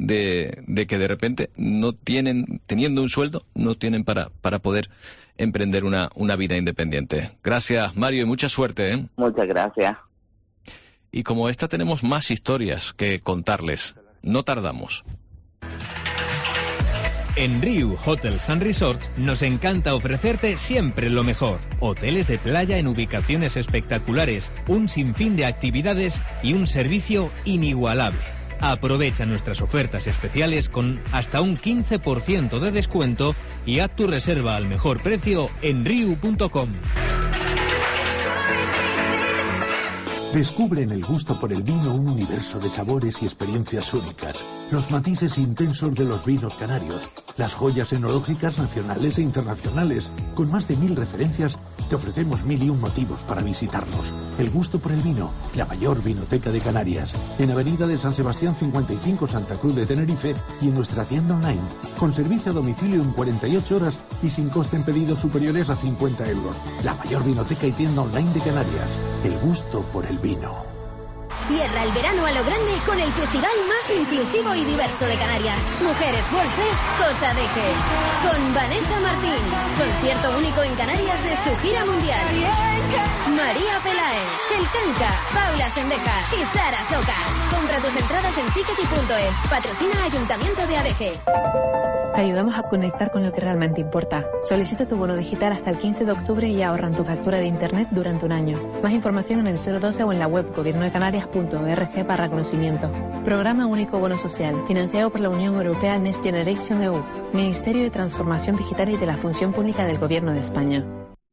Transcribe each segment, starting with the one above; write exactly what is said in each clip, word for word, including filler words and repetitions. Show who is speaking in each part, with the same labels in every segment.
Speaker 1: de, de que de repente no tienen, teniendo un sueldo, no tienen para, para poder emprender una, una vida independiente. Gracias, Mario, y mucha suerte, ¿eh?
Speaker 2: Muchas gracias.
Speaker 1: Y como esta tenemos más historias que contarles. No tardamos.
Speaker 3: En Riu Hotels and Resorts nos encanta ofrecerte siempre lo mejor. Hoteles de playa en ubicaciones espectaculares, un sinfín de actividades y un servicio inigualable. Aprovecha nuestras ofertas especiales con hasta un quince por ciento de descuento y haz tu reserva al mejor precio en riu punto com.
Speaker 4: Descubre en el gusto por el vino un universo de sabores y experiencias únicas, los matices intensos de los vinos canarios, las joyas enológicas nacionales e internacionales. Con más de mil referencias, te ofrecemos mil y un motivos para visitarnos. El gusto por el vino, la mayor vinoteca de Canarias, en Avenida de San Sebastián cincuenta y cinco, Santa Cruz de Tenerife, y en nuestra tienda online, con servicio a domicilio en cuarenta y ocho horas y sin coste en pedidos superiores a cincuenta euros. La mayor vinoteca y tienda online de Canarias. El gusto por el vino.
Speaker 5: Cierra el verano a lo grande con el festival más inclusivo y diverso de Canarias. Mujeres World Fest Costa Deje. Con Vanessa Martín. Concierto único en Canarias de su gira mundial. María Pelae, El Canca, Paula Sendejas y Sara Socas. Compra tus entradas en tickety punto es. Patrocina Ayuntamiento de Adeje.
Speaker 6: Te ayudamos a conectar con lo que realmente importa. Solicita tu bono digital hasta el quince de octubre y ahorra en tu factura de internet durante un año. Más información en el cero doce o en la web gobierno de canarias punto org barra conocimiento. Programa Único Bono Social, financiado por la Unión Europea Next Generation E U, Ministerio de Transformación Digital y de la Función Pública del Gobierno de España.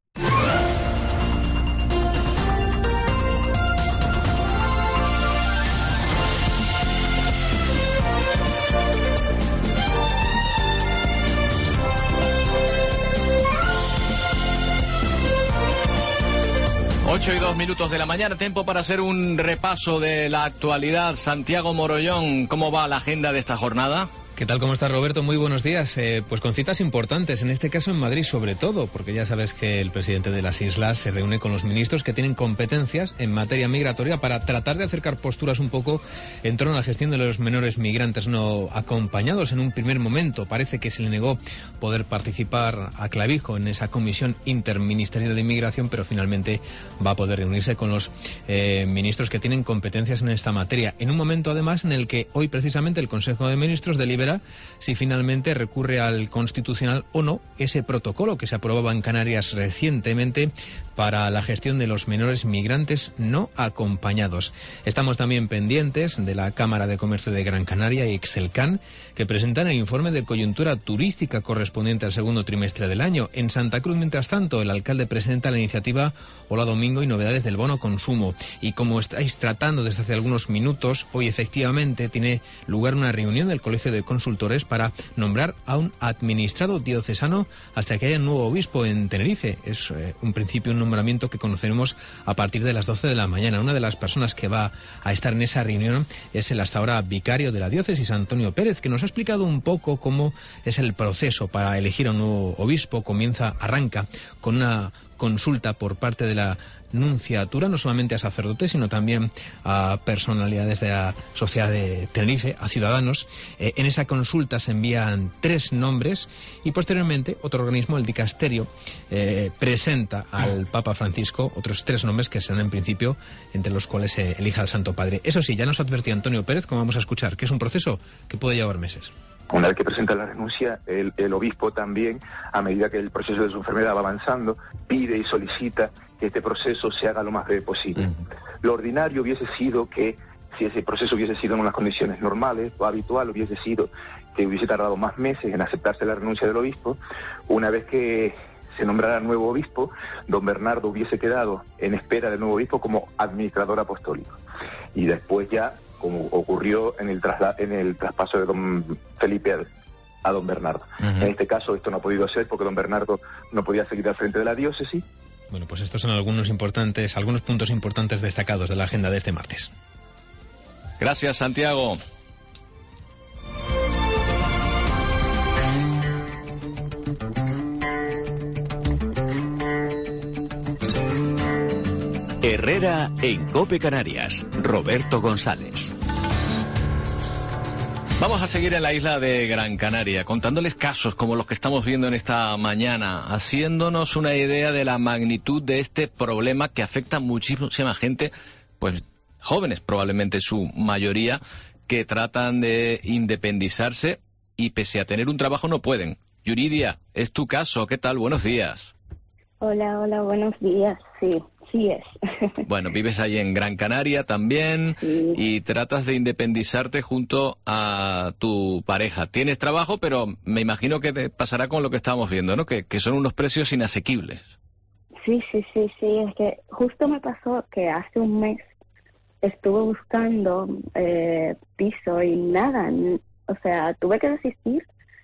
Speaker 1: ocho y dos minutos de la mañana, tiempo para hacer un repaso de la actualidad. Santiago Morollón, ¿cómo va la agenda de esta jornada?
Speaker 3: ¿Qué tal? ¿Cómo estás, Roberto? Muy buenos días. Eh, pues con citas importantes, en este caso en Madrid sobre todo, porque ya sabes que el presidente de las islas se reúne con los ministros que tienen competencias en materia migratoria para tratar de acercar posturas un poco en torno a la gestión de los menores migrantes no acompañados. En un primer momento parece que se le negó poder participar a Clavijo en esa comisión interministerial de inmigración, pero finalmente va a poder reunirse con los eh, ministros que tienen competencias en esta materia. En un momento además en el que hoy precisamente el Consejo de Ministros delibera si finalmente recurre al Constitucional o no ese protocolo que se aprobaba en Canarias recientemente para la gestión de los menores migrantes no acompañados. Estamos también pendientes de la Cámara de Comercio de Gran Canaria y Excelcan, que presentan el informe de coyuntura turística correspondiente al segundo trimestre del año. En Santa Cruz, mientras tanto, el alcalde presenta la iniciativa Hola Domingo y novedades del bono consumo. Y como estáis tratando desde hace algunos minutos, hoy efectivamente tiene lugar una reunión del Colegio de Consultores para nombrar a un administrado diocesano hasta que haya un nuevo obispo en Tenerife. Es eh, un principio, un nombramiento que conoceremos a partir de las doce de la mañana. Una de las personas que va a estar en esa reunión es el hasta ahora vicario de la diócesis, Antonio Pérez, que nos ha explicado un poco cómo es el proceso para elegir a un nuevo obispo. Comienza, arranca con una consulta por parte de la nunciatura, no solamente a sacerdotes, sino también a personalidades de la sociedad de Tenerife, a ciudadanos. Eh, en esa consulta se envían tres nombres y posteriormente otro organismo, el dicasterio, eh, presenta al Papa Francisco otros tres nombres que serán en principio entre los cuales se elija al Santo Padre. Eso sí, ya nos advertía Antonio Pérez, como vamos a escuchar, que es un proceso que puede llevar meses.
Speaker 7: Una vez que presenta la renuncia, el, el obispo también, a medida que el proceso de su enfermedad va avanzando, pide y solicita que este proceso se haga lo más breve posible. Uh-huh. Lo ordinario hubiese sido que, si ese proceso hubiese sido en unas condiciones normales o habitual, hubiese sido que hubiese tardado más meses en aceptarse la renuncia del obispo. Una vez que se nombrara nuevo obispo, don Bernardo hubiese quedado en espera del nuevo obispo como administrador apostólico. Y después ya, como ocurrió en el, trasla- en el traspaso de don Felipe a, a don Bernardo. Uh-huh. En este caso esto no ha podido ser porque don Bernardo no podía seguir al frente de la diócesis.
Speaker 3: Bueno, pues estos son algunos importantes, algunos puntos importantes destacados de la agenda de este martes.
Speaker 1: Gracias, Santiago.
Speaker 8: Herrera en COPE Canarias. Roberto González.
Speaker 1: Vamos a seguir en la isla de Gran Canaria, contándoles casos como los que estamos viendo en esta mañana, haciéndonos una idea de la magnitud de este problema que afecta a muchísima gente, pues jóvenes probablemente su mayoría, que tratan de independizarse y pese a tener un trabajo no pueden. Yuridia, es tu caso, ¿qué tal? Buenos días.
Speaker 2: Hola, hola, buenos días, sí. Sí es.
Speaker 1: Bueno, vives ahí en Gran Canaria también, sí, y tratas de independizarte junto a tu pareja. Tienes trabajo, pero me imagino que te pasará con lo que estábamos viendo, ¿no? Que, que son unos precios inasequibles.
Speaker 2: Sí, sí, sí, sí. Es que justo me pasó que hace un mes estuve buscando eh, piso y nada. O sea, tuve que desistir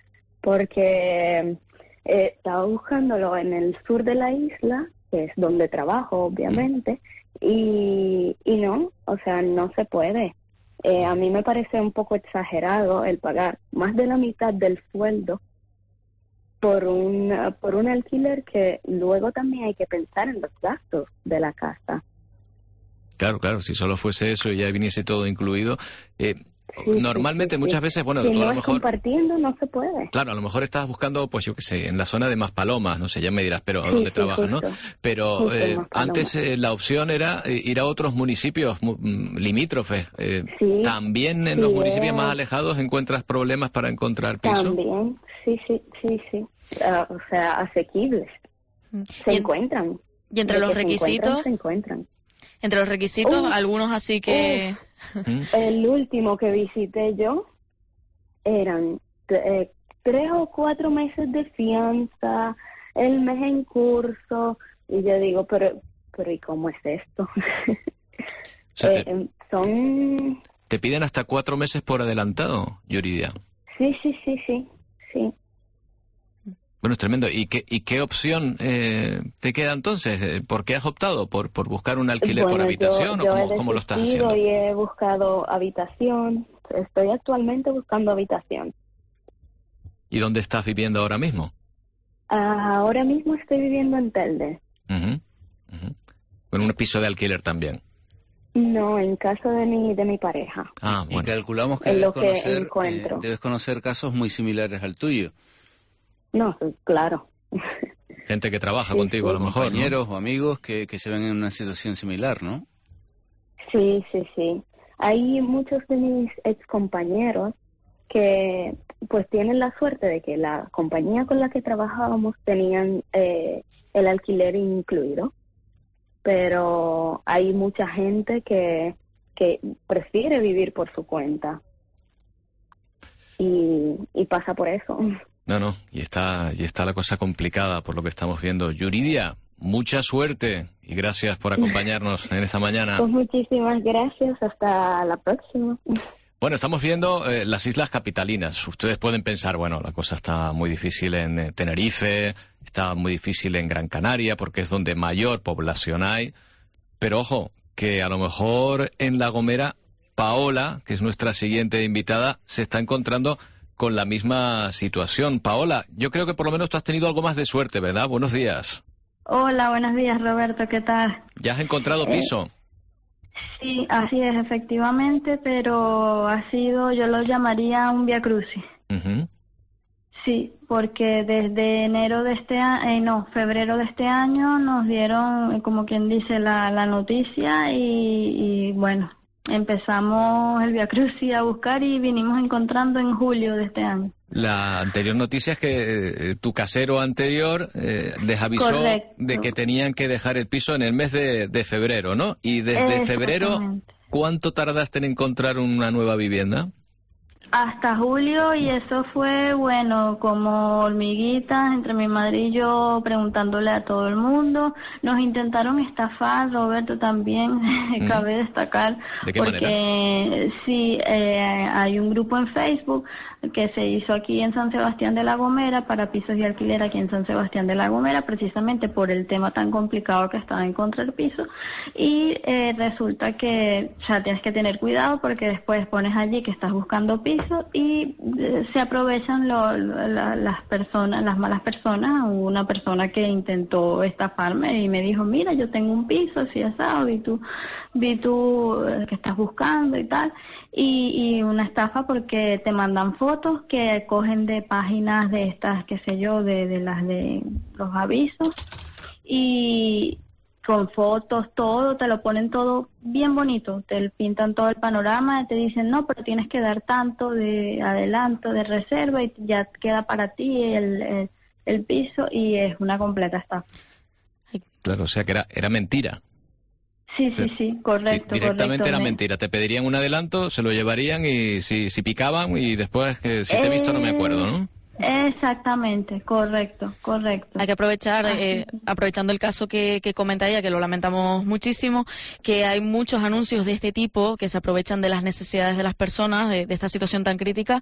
Speaker 2: porque eh, estaba buscándolo en el sur de la isla, que es donde trabajo, obviamente, y, y no, o sea, no se puede. Eh, a mí me parece un poco exagerado el pagar más de la mitad del sueldo por un, por un alquiler que luego también hay que pensar en los gastos de la casa.
Speaker 1: Claro, claro, si solo fuese eso y ya viniese todo incluido... Eh... Sí, normalmente, sí, sí,
Speaker 2: muchas
Speaker 1: sí. veces, bueno,
Speaker 2: si
Speaker 1: tú
Speaker 2: no
Speaker 1: a lo
Speaker 2: es
Speaker 1: mejor...
Speaker 2: compartiendo, no se puede.
Speaker 1: Claro, a lo mejor estás buscando, pues yo qué sé, en la zona de Maspalomas, no sé, ya me dirás, pero
Speaker 2: sí,
Speaker 1: dónde
Speaker 2: sí,
Speaker 1: trabajas,
Speaker 2: justo,
Speaker 1: ¿no? Pero eh, antes eh, la opción era ir a otros municipios limítrofes. Eh,
Speaker 2: sí,
Speaker 1: ¿También en
Speaker 2: sí,
Speaker 1: los municipios
Speaker 2: es...
Speaker 1: más alejados encuentras problemas para encontrar piso?
Speaker 2: También, sí, sí, sí, sí. Uh, o sea, asequibles. Se
Speaker 8: y
Speaker 2: encuentran.
Speaker 8: Y entre los requisitos...
Speaker 2: Se encuentran.
Speaker 8: Entre los requisitos,
Speaker 2: uh,
Speaker 8: algunos así que...
Speaker 2: Uh, el último que visité yo eran eh, tres o cuatro meses de fianza, el mes en curso, y yo digo, pero, pero ¿y cómo es esto?
Speaker 1: O sea,
Speaker 2: eh,
Speaker 1: te,
Speaker 2: son...
Speaker 1: ¿Te piden hasta cuatro meses por adelantado, Yuridia?
Speaker 2: Sí, sí, sí, sí, sí.
Speaker 1: Bueno, es tremendo. ¿Y qué, y qué opción eh, te queda entonces? ¿Por qué has optado? ¿Por, por buscar un alquiler
Speaker 2: bueno,
Speaker 1: por habitación
Speaker 2: yo, yo
Speaker 1: o cómo, cómo lo estás haciendo?
Speaker 2: Y he buscado habitación. Estoy actualmente buscando habitación.
Speaker 1: ¿Y dónde estás viviendo ahora mismo?
Speaker 2: Uh, ahora mismo estoy viviendo en Telde.
Speaker 1: Uh-huh, uh-huh. ¿En un piso de alquiler también?
Speaker 2: No, en casa de mi de mi pareja.
Speaker 1: Ah, bueno.
Speaker 9: Y calculamos que, debes conocer, eh, debes conocer casos muy similares al tuyo.
Speaker 2: No, claro.
Speaker 1: Gente que trabaja
Speaker 2: sí,
Speaker 1: contigo,
Speaker 2: sí.
Speaker 1: a lo mejor,
Speaker 9: compañeros
Speaker 1: ¿no?
Speaker 9: o amigos que, que se ven en una situación similar, ¿no?
Speaker 2: Sí, sí, sí. Hay muchos de mis excompañeros que pues tienen la suerte de que la compañía con la que trabajábamos tenían eh, el alquiler incluido, pero hay mucha gente que, que prefiere vivir por su cuenta y, y pasa por eso.
Speaker 1: No, no, y está, y está la cosa complicada por lo que estamos viendo. Yuridia, mucha suerte y gracias por acompañarnos en esta mañana.
Speaker 2: Pues muchísimas gracias, hasta la próxima.
Speaker 1: Bueno, estamos viendo eh, las islas capitalinas. Ustedes pueden pensar, bueno, la cosa está muy difícil en eh, Tenerife, está muy difícil en Gran Canaria porque es donde mayor población hay. Pero ojo, que a lo mejor en La Gomera, Paola, que es nuestra siguiente invitada, se está encontrando con la misma situación. Paola, yo creo que por lo menos tú has tenido algo más de suerte, ¿verdad? Buenos días.
Speaker 10: Hola, buenos días, Roberto, ¿qué tal?
Speaker 1: ¿Ya has encontrado piso?
Speaker 10: Eh, sí, así es, efectivamente, pero ha sido, yo lo llamaría un viacrucis.
Speaker 1: Uh-huh.
Speaker 10: Sí, porque desde enero de este año, eh, no, febrero de este año nos dieron, como quien dice, la, la noticia y, y bueno... Empezamos el viacrucis a buscar y vinimos encontrando en julio de este año.
Speaker 1: La anterior noticia es que eh, tu casero anterior eh, les avisó
Speaker 10: Correcto.
Speaker 1: de que tenían que dejar el piso en el mes de, de febrero, ¿no? Y desde febrero, ¿cuánto tardaste en encontrar una nueva vivienda?
Speaker 10: Hasta julio, y eso fue, bueno, como hormiguitas entre mi madre y yo, preguntándole a todo el mundo. Nos intentaron estafar, Roberto, también, mm. cabe destacar.
Speaker 1: ¿De qué
Speaker 10: porque
Speaker 1: manera?
Speaker 10: Sí, eh, hay un grupo en Facebook que se hizo aquí en San Sebastián de la Gomera para pisos y alquiler aquí en San Sebastián de la Gomera, precisamente por el tema tan complicado que estaba encontrar piso. Y eh, resulta que ya tienes que tener cuidado porque después pones allí que estás buscando piso piso y eh, se aprovechan lo, la, las personas, las malas personas. Hubo una persona que intentó estafarme y me dijo, mira, yo tengo un piso, así asado, vi tú, vi tú eh, que estás buscando y tal. Y, y una estafa porque te mandan fotos que cogen de páginas de estas, qué sé yo, de, de las de los avisos. Y con fotos, todo, te lo ponen todo bien bonito, te pintan todo el panorama y te dicen, no, pero tienes que dar tanto de adelanto, de reserva y ya queda para ti el, el, el piso, y es una completa estafa.
Speaker 1: Claro, o sea que era, era mentira.
Speaker 10: Sí, sí, sí, correcto.
Speaker 1: Directamente
Speaker 10: correcto.
Speaker 1: era mentira, te pedirían un adelanto, se lo llevarían y si, si picaban y después, que si te he visto no me acuerdo, ¿no?
Speaker 10: Exactamente, correcto, correcto.
Speaker 8: Hay que aprovechar, eh, aprovechando el caso que, que comenta ella, que lo lamentamos muchísimo, que hay muchos anuncios de este tipo que se aprovechan de las necesidades de las personas, de, de esta situación tan crítica,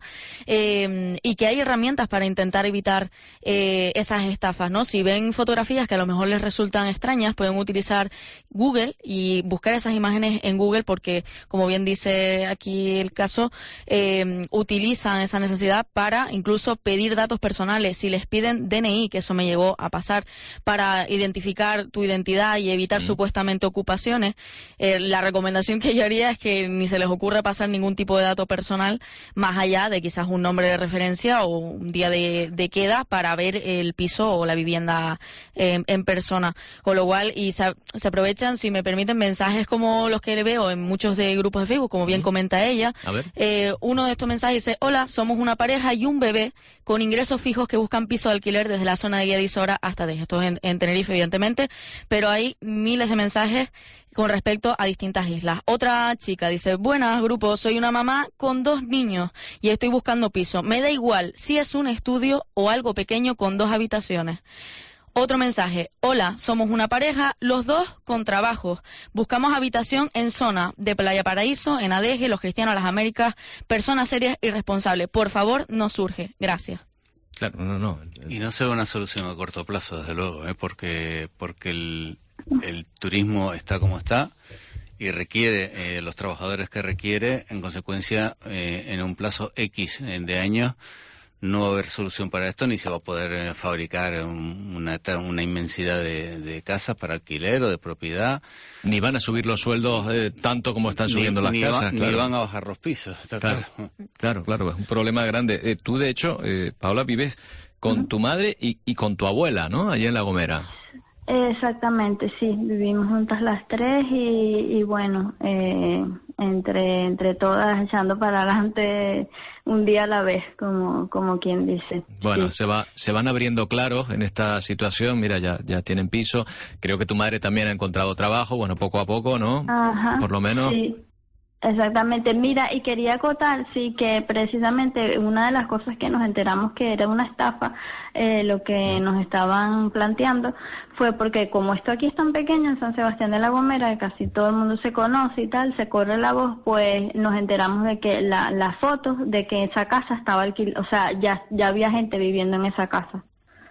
Speaker 8: eh, y que hay herramientas para intentar evitar eh, esas estafas, ¿no? Si ven fotografías que a lo mejor les resultan extrañas, pueden utilizar Google y buscar esas imágenes en Google, porque, como bien dice aquí el caso, eh, utilizan esa necesidad para incluso pedir datos personales. Si les piden D N I, que eso me llegó a pasar, para identificar tu identidad y evitar mm. supuestamente ocupaciones, eh, la recomendación que yo haría es que ni se les ocurra pasar ningún tipo de dato personal más allá de quizás un nombre de referencia o un día de, de queda para ver el piso o la vivienda eh, en persona. Con lo cual, y se, se aprovechan, si me permiten, mensajes como los que le veo en muchos de grupos de Facebook, como bien mm. comenta ella.
Speaker 1: A ver.
Speaker 8: Eh, uno de estos mensajes dice, hola, somos una pareja y un bebé con ingresos fijos que buscan piso de alquiler desde la zona de Guía de Isora hasta Deje. Esto es en, en Tenerife, evidentemente, pero hay miles de mensajes con respecto a distintas islas. Otra chica dice, buenas, grupo, soy una mamá con dos niños y estoy buscando piso. Me da igual si es un estudio o algo pequeño con dos habitaciones. Otro mensaje, hola, somos una pareja, los dos con trabajos. Buscamos habitación en zona de Playa Paraíso, en Adeje, Los Cristianos, Las Américas, personas serias y responsables. Por favor, no surge. Gracias.
Speaker 1: Claro, no, no.
Speaker 9: Y no se ve una solución a corto plazo, desde luego, ¿eh? porque porque el, el turismo está como está y requiere eh, los trabajadores que requiere, en consecuencia, eh, en un plazo X de años, no va a haber solución para esto, ni se va a poder eh, fabricar un, una, una inmensidad de, de casas para alquiler o de propiedad.
Speaker 1: Ni van a subir los sueldos eh, tanto como están subiendo
Speaker 9: ni,
Speaker 1: las
Speaker 9: ni
Speaker 1: casas.
Speaker 9: Va,
Speaker 1: claro.
Speaker 9: Ni van a bajar los pisos. Está
Speaker 1: claro,
Speaker 9: claro,
Speaker 1: claro, claro, es un problema grande. Eh, tú, de hecho, eh, Paola, vives con uh-huh. tu madre y, y con tu abuela, ¿no? Allí en La Gomera.
Speaker 10: Exactamente, sí, vivimos juntas las tres y, y bueno, eh, entre entre todas echando para adelante un día a la vez, como como quien dice.
Speaker 1: Bueno,
Speaker 10: sí.
Speaker 1: se va se van abriendo claros en esta situación. Mira, ya ya tienen piso. Creo que tu madre también ha encontrado trabajo, bueno, poco a poco, ¿no?
Speaker 10: Ajá,
Speaker 1: por lo menos.
Speaker 10: Sí. Exactamente, mira, y quería acotar, sí, que precisamente una de las cosas que nos enteramos que era una estafa, eh, lo que nos estaban planteando, fue porque como esto aquí es tan pequeño en San Sebastián de la Gomera, casi todo el mundo se conoce y tal, se corre la voz, pues nos enteramos de que la, las fotos de que esa casa estaba alquilada, o sea, ya, ya había gente viviendo en esa casa.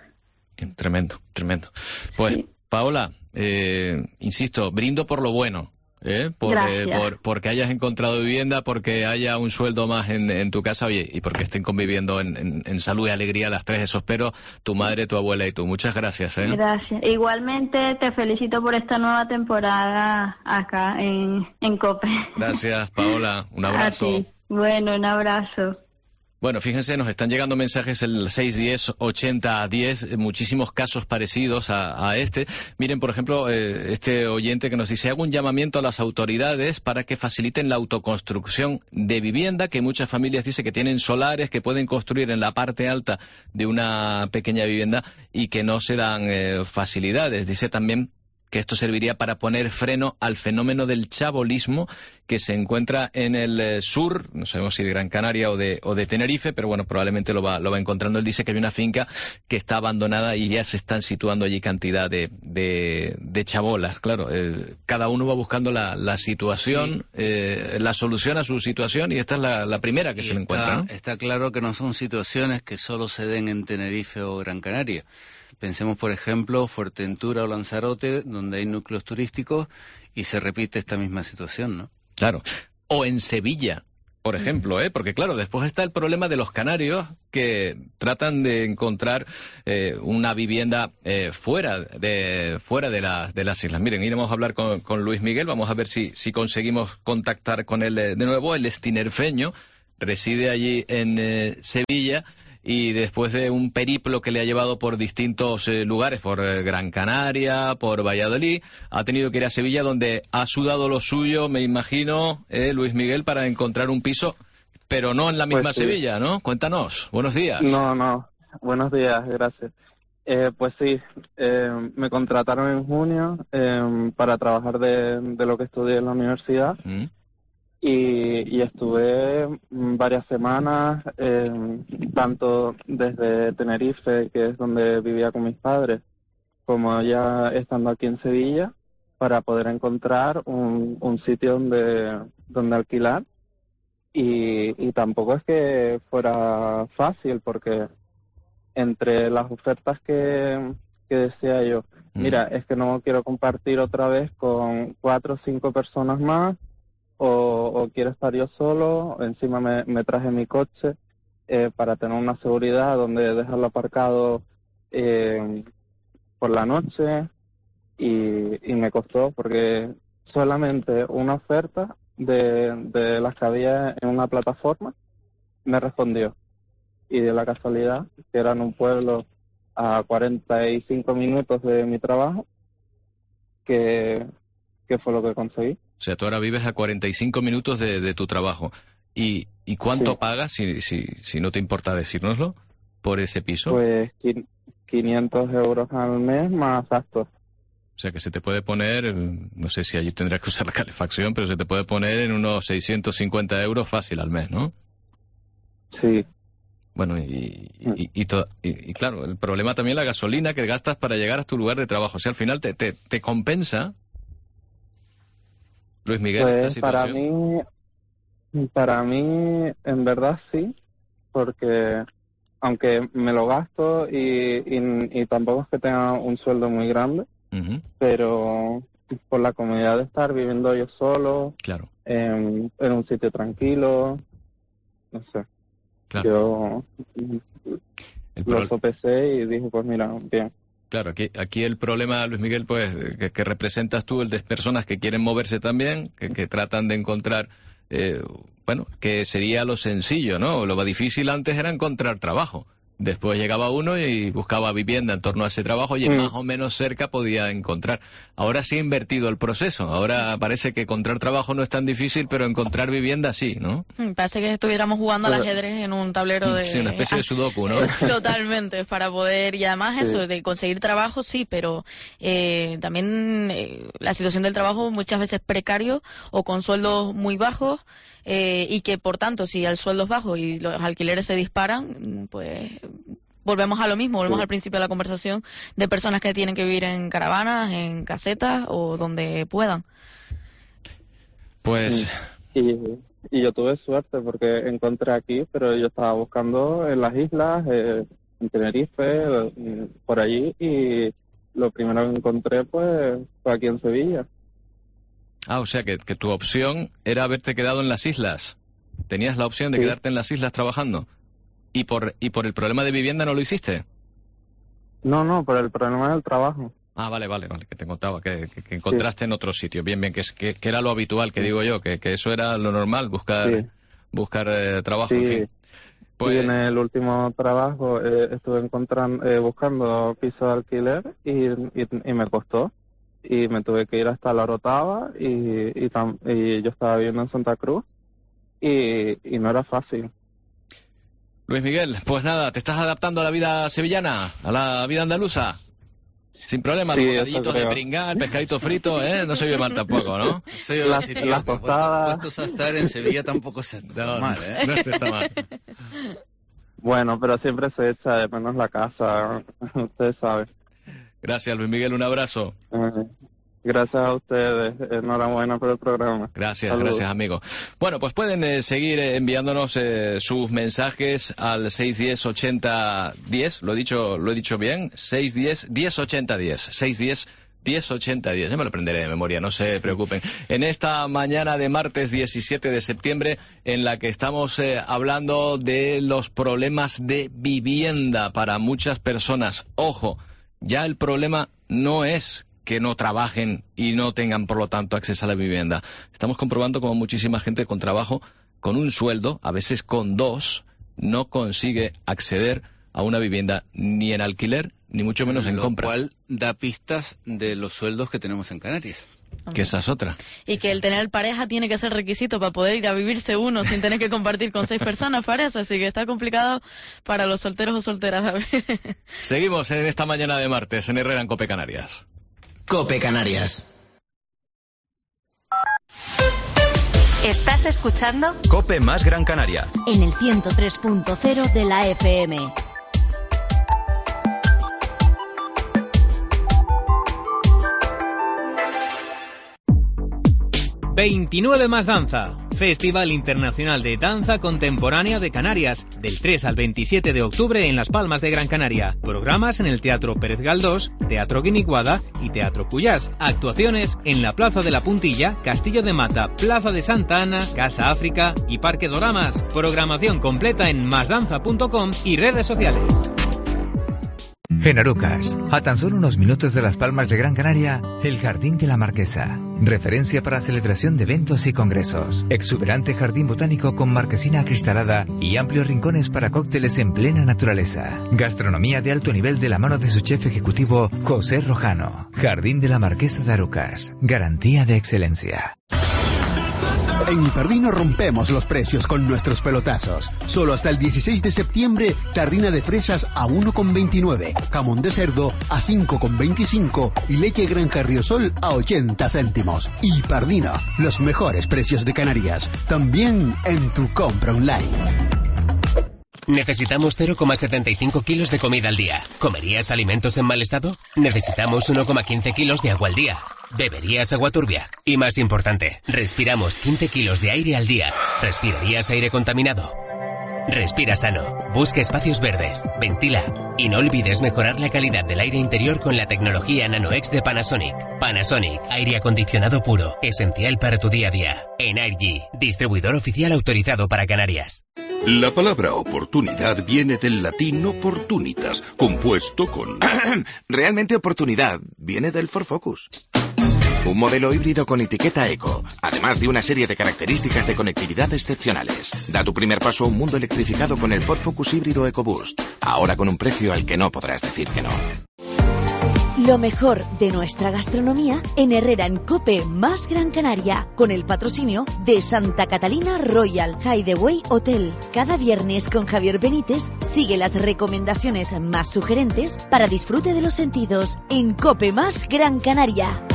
Speaker 1: Tremendo, tremendo. Pues, sí. Paola, eh, insisto, brindo por lo bueno. ¿Eh? Por, eh, por porque hayas encontrado vivienda, porque haya un sueldo más en, en tu casa, oye, y porque estén conviviendo en, en, en salud y alegría las tres, eso espero, tu madre, tu abuela y tú. Muchas gracias. ¿eh?
Speaker 10: Gracias. Igualmente te felicito por esta nueva temporada acá en, en COPE.
Speaker 1: Gracias, Paola. Un abrazo.
Speaker 10: A ti. Bueno, un abrazo.
Speaker 1: Bueno, fíjense, nos están llegando mensajes el seis diez ochenta diez, muchísimos casos parecidos a, a este. Miren, por ejemplo, eh, este oyente que nos dice, hago un llamamiento a las autoridades para que faciliten la autoconstrucción de vivienda, que muchas familias dicen que tienen solares, que pueden construir en la parte alta de una pequeña vivienda y que no se dan eh, facilidades. Dice también que esto serviría para poner freno al fenómeno del chabolismo que se encuentra en el eh, sur, no sabemos si de Gran Canaria o de, o de Tenerife, pero bueno, probablemente lo va, lo va encontrando. Él dice que hay una finca que está abandonada y ya se están situando allí cantidad de, de, de chabolas. Claro, eh, cada uno va buscando la, la situación, sí. eh, la solución a su situación, y esta es la, la primera que y se
Speaker 9: está,
Speaker 1: le encuentra, ¿no?
Speaker 9: Está claro que no son situaciones que solo se den en Tenerife o Gran Canaria. Pensemos, por ejemplo, Fuerteventura o Lanzarote, donde hay núcleos turísticos y se repite esta misma situación, ¿no?
Speaker 1: Claro. O en Sevilla, por ejemplo, ¿eh? Porque claro, después está el problema de los canarios que tratan de encontrar eh, una vivienda eh, fuera de fuera de las de las islas. Miren, iremos a hablar con, con Luis Miguel, vamos a ver si, si conseguimos contactar con él de nuevo. Él es tinerfeño, reside allí en eh, Sevilla, y después de un periplo que le ha llevado por distintos eh, lugares, por eh, Gran Canaria, por Valladolid, ha tenido que ir a Sevilla, donde ha sudado lo suyo, me imagino, eh, Luis Miguel, para encontrar un piso, pero no en la misma
Speaker 11: pues sí.
Speaker 1: Sevilla, ¿no? Cuéntanos, buenos días.
Speaker 11: No, no, buenos días, gracias. Eh, pues sí, eh, me contrataron en junio eh, para trabajar de, de lo que estudié en la universidad. ¿Mm? Y, y estuve varias semanas, eh, tanto desde Tenerife, que es donde vivía con mis padres, como ya estando aquí en Sevilla, para poder encontrar un, un sitio donde, donde alquilar. Y, y tampoco es que fuera fácil, porque entre las ofertas que, que decía yo, mm. mira, es que no quiero compartir otra vez con cuatro o cinco personas más, O, o quiero estar yo solo, encima me, me traje mi coche eh, para tener una seguridad donde dejarlo aparcado eh, por la noche y, y me costó porque solamente una oferta de, de las que había en una plataforma me respondió, y de la casualidad que era en un pueblo a cuarenta y cinco minutos de mi trabajo, que, que fue lo que conseguí.
Speaker 1: O sea, tú ahora vives a cuarenta y cinco minutos de, de tu trabajo. ¿Y, y cuánto sí. pagas, si, si, si no te importa decírnoslo, por ese piso?
Speaker 11: Pues quinientos euros al mes más gastos.
Speaker 1: O sea, que se te puede poner, no sé si allí tendrás que usar la calefacción, pero se te puede poner en unos seiscientos cincuenta euros fácil al mes, ¿no?
Speaker 11: Sí.
Speaker 1: Bueno, y, y, y, to, y, y claro, el problema también es la gasolina que gastas para llegar a tu lugar de trabajo. O sea, al final te, te, te compensa... Luis Miguel,
Speaker 11: pues
Speaker 1: esta situación.
Speaker 11: Para mí, para mí, en verdad sí, porque aunque me lo gasto y, y, y tampoco es que tenga un sueldo muy grande, uh-huh. pero por la comodidad de estar viviendo yo solo,
Speaker 1: claro.
Speaker 11: en, en un sitio tranquilo, no sé, claro. yo el lo sopesé y dije, pues mira, bien.
Speaker 1: Claro, aquí, aquí el problema, Luis Miguel, pues que, que representas tú, el de personas que quieren moverse también, que, que tratan de encontrar, eh, bueno, que sería lo sencillo, ¿no? Lo difícil antes era encontrar trabajo. Después llegaba uno y buscaba vivienda en torno a ese trabajo y mm. más o menos cerca podía encontrar. Ahora sí ha invertido el proceso. Ahora parece que encontrar trabajo no es tan difícil, pero encontrar vivienda sí, ¿no?
Speaker 8: Parece que estuviéramos jugando al ajedrez en un tablero de...
Speaker 1: Sí, una especie de sudoku, ¿no?
Speaker 8: Totalmente, para poder... Y además sí. eso, de conseguir trabajo sí, pero eh, también eh, la situación del trabajo muchas veces precario o con sueldos muy bajos. Eh, y que por tanto si el sueldo es bajo y los alquileres se disparan, pues volvemos a lo mismo, volvemos sí. al principio de la conversación de personas que tienen que vivir en caravanas, en casetas o donde puedan.
Speaker 1: Pues
Speaker 11: y, y yo tuve suerte porque encontré aquí, pero yo estaba buscando en las islas, eh, en Tenerife, por allí, y lo primero que encontré pues fue aquí en Sevilla.
Speaker 1: Ah, o sea que, que tu opción era haberte quedado en las islas. Tenías la opción de
Speaker 11: sí.
Speaker 1: quedarte en las islas trabajando. ¿Y por y por el problema de vivienda no lo hiciste?
Speaker 11: No, no, por el problema del trabajo.
Speaker 1: Ah, vale, vale, vale, que te contaba, que, que, que encontraste sí. en otro sitio. Bien, bien, que, es, que, que era lo habitual, que digo yo, que, que eso era lo normal, buscar sí. buscar eh, trabajo,
Speaker 11: sí.
Speaker 1: en fin.
Speaker 11: Pues... Y en el último trabajo eh, estuve encontrando, eh, buscando piso de alquiler y, y, y me costó. Y me tuve que ir hasta la Orotava y, y, tam, y yo estaba viviendo en Santa Cruz y, y no era fácil.
Speaker 1: Luis Miguel, pues nada, ¿te estás adaptando a la vida sevillana, a la vida andaluza? Sin problema, sí, los bocadillitos de pringá, el pescadito frito, ¿eh? No se oye mal tampoco, ¿no?
Speaker 9: Soy yo las, decir, las tostadas... Puestos a estar en Sevilla tampoco se está no, mal, ¿eh?
Speaker 1: No está mal.
Speaker 11: Bueno, pero siempre se echa de menos la casa, ustedes saben.
Speaker 1: Gracias, Luis Miguel, un abrazo.
Speaker 11: Uh, gracias a ustedes, enhorabuena por el programa.
Speaker 1: Gracias,
Speaker 11: Saludos.
Speaker 1: Gracias, amigo. Bueno, pues pueden eh, seguir eh, enviándonos eh, sus mensajes al seis uno cero ochenta diez, lo he dicho, lo he dicho bien, seis uno cero diez ochenta diez, seis uno cero diez ochenta diez, ya me lo aprenderé de memoria, no se preocupen. En esta mañana de martes diecisiete de septiembre, en la que estamos eh, hablando de los problemas de vivienda para muchas personas. Ojo, ya el problema no es que no trabajen y no tengan, por lo tanto, acceso a la vivienda. Estamos comprobando como muchísima gente con trabajo, con un sueldo, a veces con dos, no consigue acceder a una vivienda ni en alquiler, ni mucho menos en
Speaker 9: Lo
Speaker 1: compra.
Speaker 9: cual da pistas de los sueldos que tenemos en Canarias.
Speaker 1: Que esa es otra.
Speaker 8: Y que el tener pareja tiene que ser requisito para poder ir a vivirse uno sin tener que compartir con seis personas, parece. Así que está complicado para los solteros o solteras. A ver.
Speaker 1: Seguimos en esta mañana de martes en Herrera en Cope Canarias.
Speaker 12: Cope Canarias.
Speaker 5: ¿Estás escuchando?
Speaker 13: Cope más Gran Canaria.
Speaker 5: En el ciento tres punto cero de la F M.
Speaker 3: veintinueve más danza. Festival Internacional de Danza Contemporánea de Canarias, del tres al veintisiete de octubre en Las Palmas de Gran Canaria. Programas en el Teatro Pérez Galdós, Teatro Guiniguada y Teatro Cuyás. Actuaciones en la Plaza de la Puntilla, Castillo de Mata, Plaza de Santa Ana, Casa África y Parque Doramas. Programación completa en más danza punto com y redes sociales.
Speaker 14: En Arucas, a tan solo unos minutos de Las Palmas de Gran Canaria, el Jardín de la Marquesa. Referencia para celebración de eventos y congresos. Exuberante jardín botánico con marquesina acristalada y amplios rincones para cócteles en plena naturaleza. Gastronomía de alto nivel de la mano de su chef ejecutivo, José Rojano. Jardín de la Marquesa de Arucas. Garantía de excelencia.
Speaker 15: En Hiperdino rompemos los precios con nuestros pelotazos. Solo hasta el dieciséis de septiembre, tarrina de fresas a uno con veintinueve, jamón de cerdo a cinco con veinticinco y leche Granja Riosol a ochenta céntimos. Hiperdino, los mejores precios de Canarias. También en tu compra online.
Speaker 16: Necesitamos cero coma setenta y cinco kilos de comida al día. ¿Comerías alimentos en mal estado? Necesitamos uno coma quince kilos de agua al día. ¿Beberías agua turbia? Y más importante, respiramos quince kilos de aire al día. ¿Respirarías aire contaminado? Respira sano, busca espacios verdes, ventila y no olvides mejorar la calidad del aire interior con la tecnología NanoX de Panasonic. Panasonic, aire acondicionado puro, esencial para tu día a día. Energy, distribuidor oficial autorizado para Canarias.
Speaker 17: La palabra oportunidad viene del latín opportunitas, compuesto con...
Speaker 18: Realmente oportunidad viene del Ford Focus. Un modelo híbrido con etiqueta eco, además de una serie de características de conectividad excepcionales. Da tu primer paso a un mundo electrificado con el Ford Focus híbrido EcoBoost, ahora con un precio al que no podrás decir que no.
Speaker 19: Lo mejor de nuestra gastronomía en Herrera en Cope más Gran Canaria, con el patrocinio de Santa Catalina Royal Hideaway Hotel. Cada viernes con Javier Benítez sigue las recomendaciones más sugerentes para disfrute de los sentidos en Cope más Gran Canaria.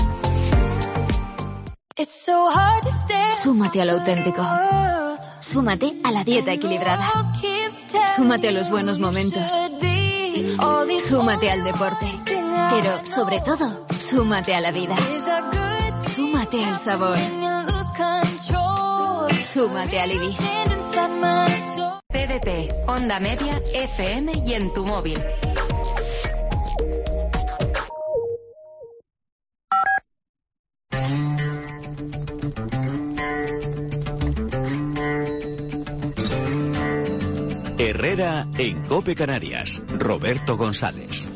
Speaker 20: Súmate a lo auténtico. Súmate a la dieta equilibrada. Súmate a los buenos momentos. Súmate al deporte. Pero, sobre todo, súmate a la vida. Súmate al sabor. Súmate al Ibis.
Speaker 5: T D T, Onda Media, F M y en tu móvil.
Speaker 13: Herrera en Cope Canarias. Roberto González.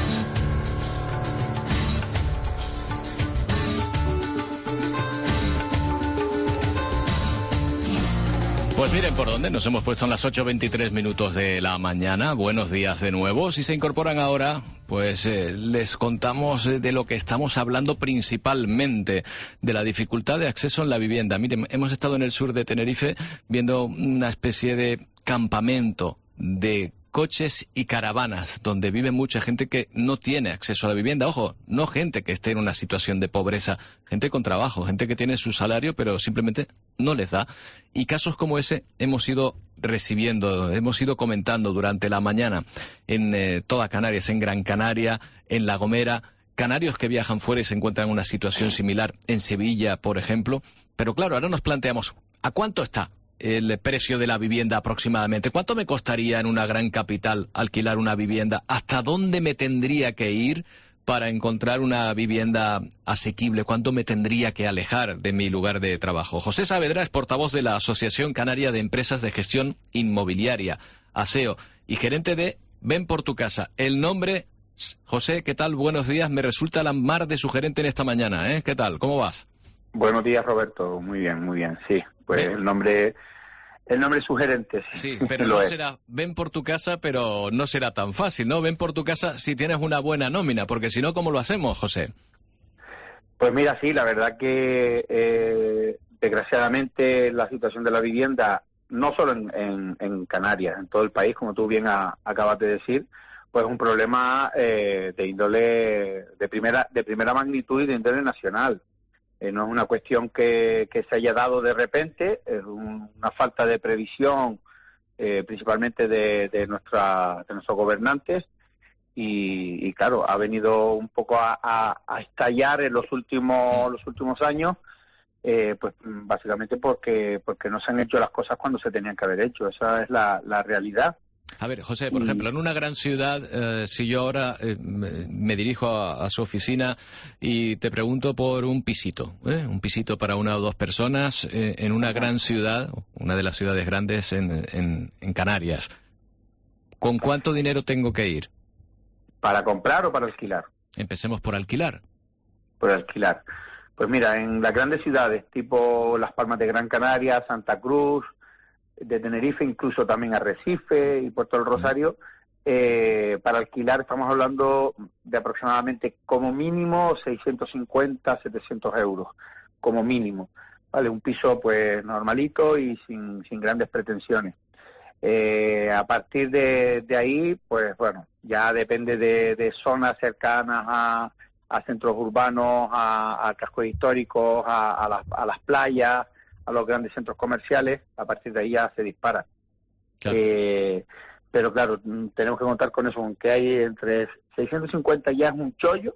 Speaker 1: Pues miren por dónde nos hemos puesto en las ocho veintitrés minutos de la mañana. Buenos días de nuevo. Si se incorporan ahora, pues eh, les contamos de lo que estamos hablando principalmente, de la dificultad de acceso en la vivienda. Miren, hemos estado en el sur de Tenerife viendo una especie de campamento de coches y caravanas, donde vive mucha gente que no tiene acceso a la vivienda. Ojo, no gente que esté en una situación de pobreza, gente con trabajo, gente que tiene su salario, pero simplemente no les da. Y casos como ese hemos ido recibiendo, hemos ido comentando durante la mañana en eh, toda Canarias, en Gran Canaria, en La Gomera, canarios que viajan fuera y se encuentran en una situación similar en Sevilla, por ejemplo. Pero claro, ahora nos planteamos, ¿a cuánto está el precio de la vivienda aproximadamente? ¿Cuánto me costaría en una gran capital alquilar una vivienda? ¿Hasta dónde me tendría que ir para encontrar una vivienda asequible? ¿Cuánto me tendría que alejar de mi lugar de trabajo? José Saavedra es portavoz de la Asociación Canaria de Empresas de Gestión Inmobiliaria, ASEO, y gerente de Ven por tu casa. El nombre, José, ¿qué tal? Buenos días. Me resulta la mar de sugerente en esta mañana, ¿eh? ¿Qué tal? ¿Cómo vas?
Speaker 21: Buenos días, Roberto. Muy bien, muy bien. Sí, pues Ven. el nombre... El nombre es sugerente.
Speaker 1: Sí, pero no será Ven por tu casa, pero no será tan fácil, ¿no? Ven por tu casa si tienes una buena nómina, porque si no, ¿cómo lo hacemos, José?
Speaker 21: Pues mira, sí, la verdad que eh, desgraciadamente la situación de la vivienda, no solo en, en, en Canarias, en todo el país, como tú bien a, acabas de decir, pues es un problema eh, de índole de primera de primera magnitud y de índole nacional. Eh, no es una cuestión que, que se haya dado de repente, es un, una falta de previsión, eh, principalmente de, de, nuestra, de nuestros gobernantes, y, y claro, ha venido un poco a, a, a estallar en los últimos, los últimos años, eh, pues básicamente porque, porque no se han hecho las cosas cuando se tenían que haber hecho. Esa es la, la realidad.
Speaker 1: A ver, José, por ejemplo, en una gran ciudad, eh, si yo ahora eh, me dirijo a, a su oficina y te pregunto por un pisito, ¿eh? un pisito para una o dos personas eh, en una gran ciudad, una de las ciudades grandes en, en, en Canarias, ¿con cuánto dinero tengo que ir?
Speaker 21: ¿Para comprar o para alquilar?
Speaker 1: Empecemos por alquilar.
Speaker 21: Por alquilar. Pues mira, en las grandes ciudades, tipo Las Palmas de Gran Canaria, Santa Cruz, de Tenerife, incluso también Arrecife y Puerto del Rosario, eh, para alquilar estamos hablando de aproximadamente como mínimo seiscientos cincuenta, setecientos euros, como mínimo, ¿vale? Un piso pues normalito y sin, sin grandes pretensiones. Eh, a partir de, de ahí, pues bueno, ya depende de, de zonas cercanas a, a centros urbanos, a, a cascos históricos, a, a, las, a las playas, a los grandes centros comerciales. A partir de ahí ya se dispara. Claro. Eh, pero claro, tenemos que contar con eso, aunque hay entre seiscientos cincuenta ya es un chollo,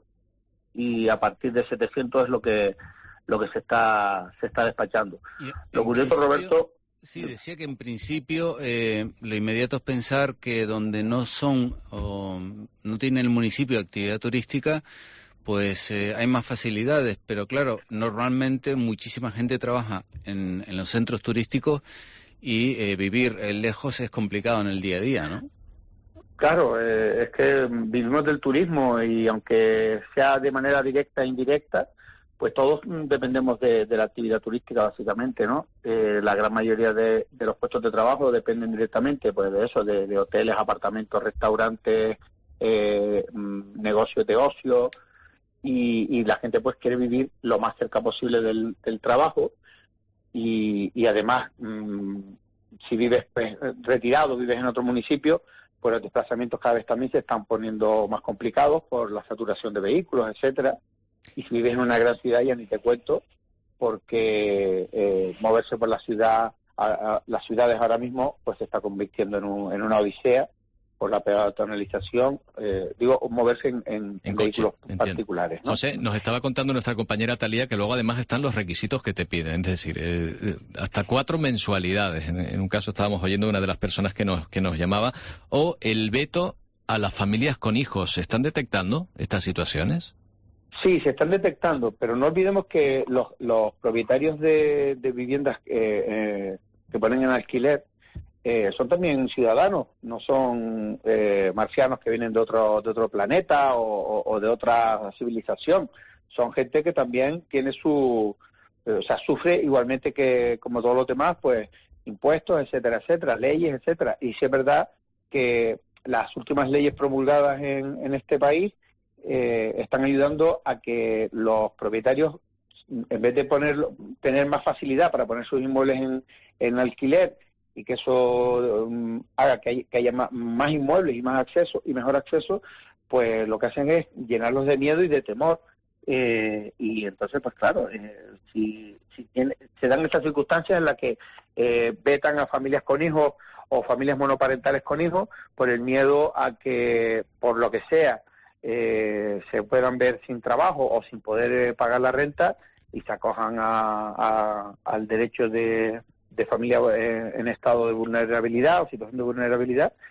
Speaker 21: y a partir de setecientos es lo que lo que se está se está despachando.
Speaker 9: Y,
Speaker 21: lo curioso, Roberto...
Speaker 9: Sí, decía que en principio eh, lo inmediato es pensar que donde no son o no tiene el municipio actividad turística, pues eh, hay más facilidades, pero claro, normalmente muchísima gente trabaja en, en los centros turísticos y eh, vivir eh, lejos es complicado en el día a día, ¿no?
Speaker 21: Claro, eh, es que vivimos del turismo y aunque sea de manera directa e indirecta, pues todos dependemos de, de la actividad turística básicamente, ¿no? Eh, la gran mayoría de, de los puestos de trabajo dependen directamente pues de eso, de, de hoteles, apartamentos, restaurantes, eh, negocios de ocio. Y, y la gente pues quiere vivir lo más cerca posible del, del trabajo y, y además mmm, si vives pues, retirado, vives en otro municipio, pues los desplazamientos cada vez también se están poniendo más complicados por la saturación de vehículos, etcétera. Y si vives en una gran ciudad ya ni te cuento, porque eh, moverse por la ciudad, a, a, las ciudades ahora mismo pues se está convirtiendo en, un, en una odisea por la peatonalización, eh, digo, moverse en, en, en vehículos coche, particulares, ¿no?
Speaker 1: José, nos estaba contando nuestra compañera Talía que luego además están los requisitos que te piden, es decir, eh, hasta cuatro mensualidades. En, en un caso estábamos oyendo una de las personas que nos, que nos llamaba, o el veto a las familias con hijos. ¿Se están detectando estas situaciones?
Speaker 21: Sí, se están detectando, pero no olvidemos que los, los propietarios de, de viviendas eh, eh, que ponen en alquiler Eh, son también ciudadanos, no son eh, marcianos que vienen de otro de otro planeta o, o, o de otra civilización. Son gente que también tiene su, eh, o sea, sufre igualmente que como todos los demás, pues impuestos, etcétera, etcétera, leyes, etcétera. Y sí es verdad que las últimas leyes promulgadas en, en este país eh, están ayudando a que los propietarios, en vez de ponerlo, tener más facilidad para poner sus inmuebles en, en alquiler, y que eso um, haga que, hay, que haya más, más inmuebles y más acceso y mejor acceso, pues lo que hacen es llenarlos de miedo y de temor. Eh, y entonces, pues claro, eh, si, si tiene, se dan estas circunstancias en las que eh, vetan a familias con hijos o familias monoparentales con hijos por el miedo a que, por lo que sea, eh, se puedan ver sin trabajo o sin poder eh, pagar la renta y se acojan a, a, al derecho de... de familia en estado de vulnerabilidad o situación de vulnerabilidad,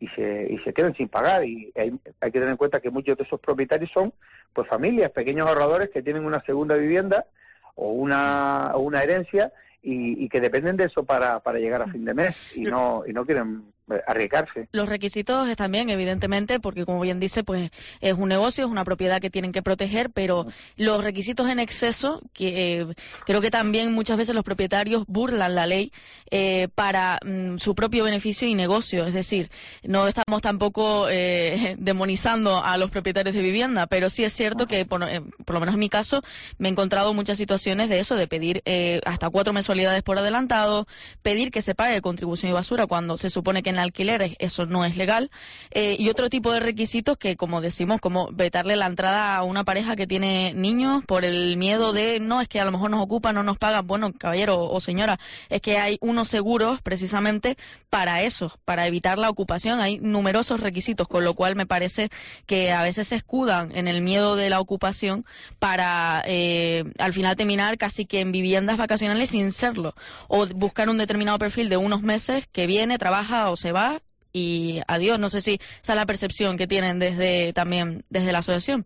Speaker 21: y se, y se queden sin pagar. Y hay, hay que tener en cuenta que muchos de esos propietarios son pues familias, pequeños ahorradores que tienen una segunda vivienda o una, o una herencia y, y que dependen de eso para, para llegar a fin de mes y no, y no quieren arriesgarse.
Speaker 8: Los requisitos están bien, evidentemente, porque como bien dice, pues es un negocio, es una propiedad que tienen que proteger, pero los requisitos en exceso, que eh, creo que también muchas veces los propietarios burlan la ley eh, para mm, su propio beneficio y negocio. Es decir, no estamos tampoco eh, demonizando a los propietarios de vivienda, pero sí es cierto que, por, eh, por lo menos en mi caso, me he encontrado muchas situaciones de eso, de pedir eh, hasta cuatro mensualidades por adelantado, pedir que se pague contribución y basura cuando se supone que en alquileres eso no es legal, eh, y otro tipo de requisitos que, como decimos, como vetarle la entrada a una pareja que tiene niños por el miedo de, no, es que a lo mejor nos ocupa, no nos pagan. Bueno, caballero o señora, es que hay unos seguros precisamente para eso, para evitar la ocupación. Hay numerosos requisitos, con lo cual me parece que a veces se escudan en el miedo de la ocupación para eh, al final terminar casi que en viviendas vacacionales sin serlo, o buscar un determinado perfil de unos meses que viene, trabaja o se va y adiós. No sé si esa es la percepción que tienen desde también desde la asociación.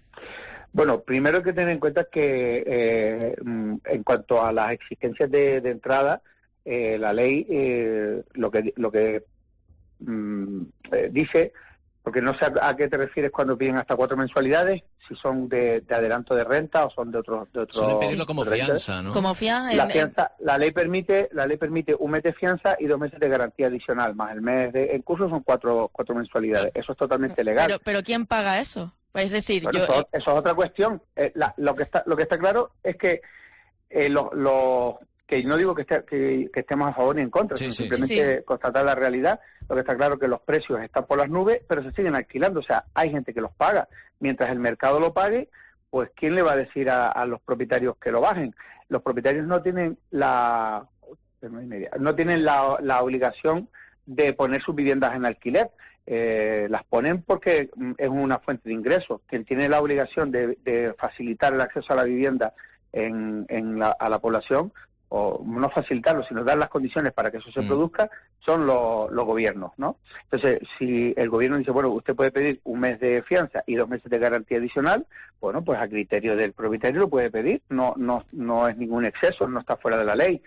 Speaker 21: Bueno, primero hay que tener en cuenta que eh, en cuanto a las exigencias de, de entrada, eh, la ley eh, lo que lo que mm, eh, dice, porque no sé a, a qué te refieres cuando piden hasta cuatro mensualidades, si son de, de adelanto de renta o son de otros de otros.
Speaker 1: Suelen pedirlo como fianza, ¿no?
Speaker 8: Como fianza.
Speaker 21: La fianza, la ley permite, la ley permite un mes de fianza y dos meses de garantía adicional, más el mes de en curso son cuatro cuatro mensualidades. Eso es totalmente legal.
Speaker 8: Pero, pero ¿quién paga eso? Es decir,
Speaker 21: bueno,
Speaker 8: yo...
Speaker 21: eso, eso es otra cuestión. Eh, la, lo que está lo que está claro es que eh, los lo, que no digo que, esté, que, que estemos a favor ni en contra,
Speaker 1: sí,
Speaker 21: sino
Speaker 1: sí,
Speaker 21: simplemente
Speaker 8: sí.
Speaker 21: constatar la realidad. Lo que está claro es que los precios están por las nubes, pero se siguen alquilando. O sea, hay gente que los paga. Mientras el mercado lo pague, pues ¿quién le va a decir a, a los propietarios que lo bajen? Los propietarios no tienen la no tienen la, la obligación de poner sus viviendas en alquiler. Eh, las ponen porque es una fuente de ingresos. Quien tiene la obligación de, de facilitar el acceso a la vivienda en, en la, a la población, o no facilitarlo, sino dar las condiciones para que eso se mm. produzca, son los, los gobiernos, ¿no? Entonces, si el gobierno dice, bueno, usted puede pedir un mes de fianza y dos meses de garantía adicional, bueno, pues a criterio del propietario lo puede pedir, no no no es ningún exceso, no está fuera de la ley.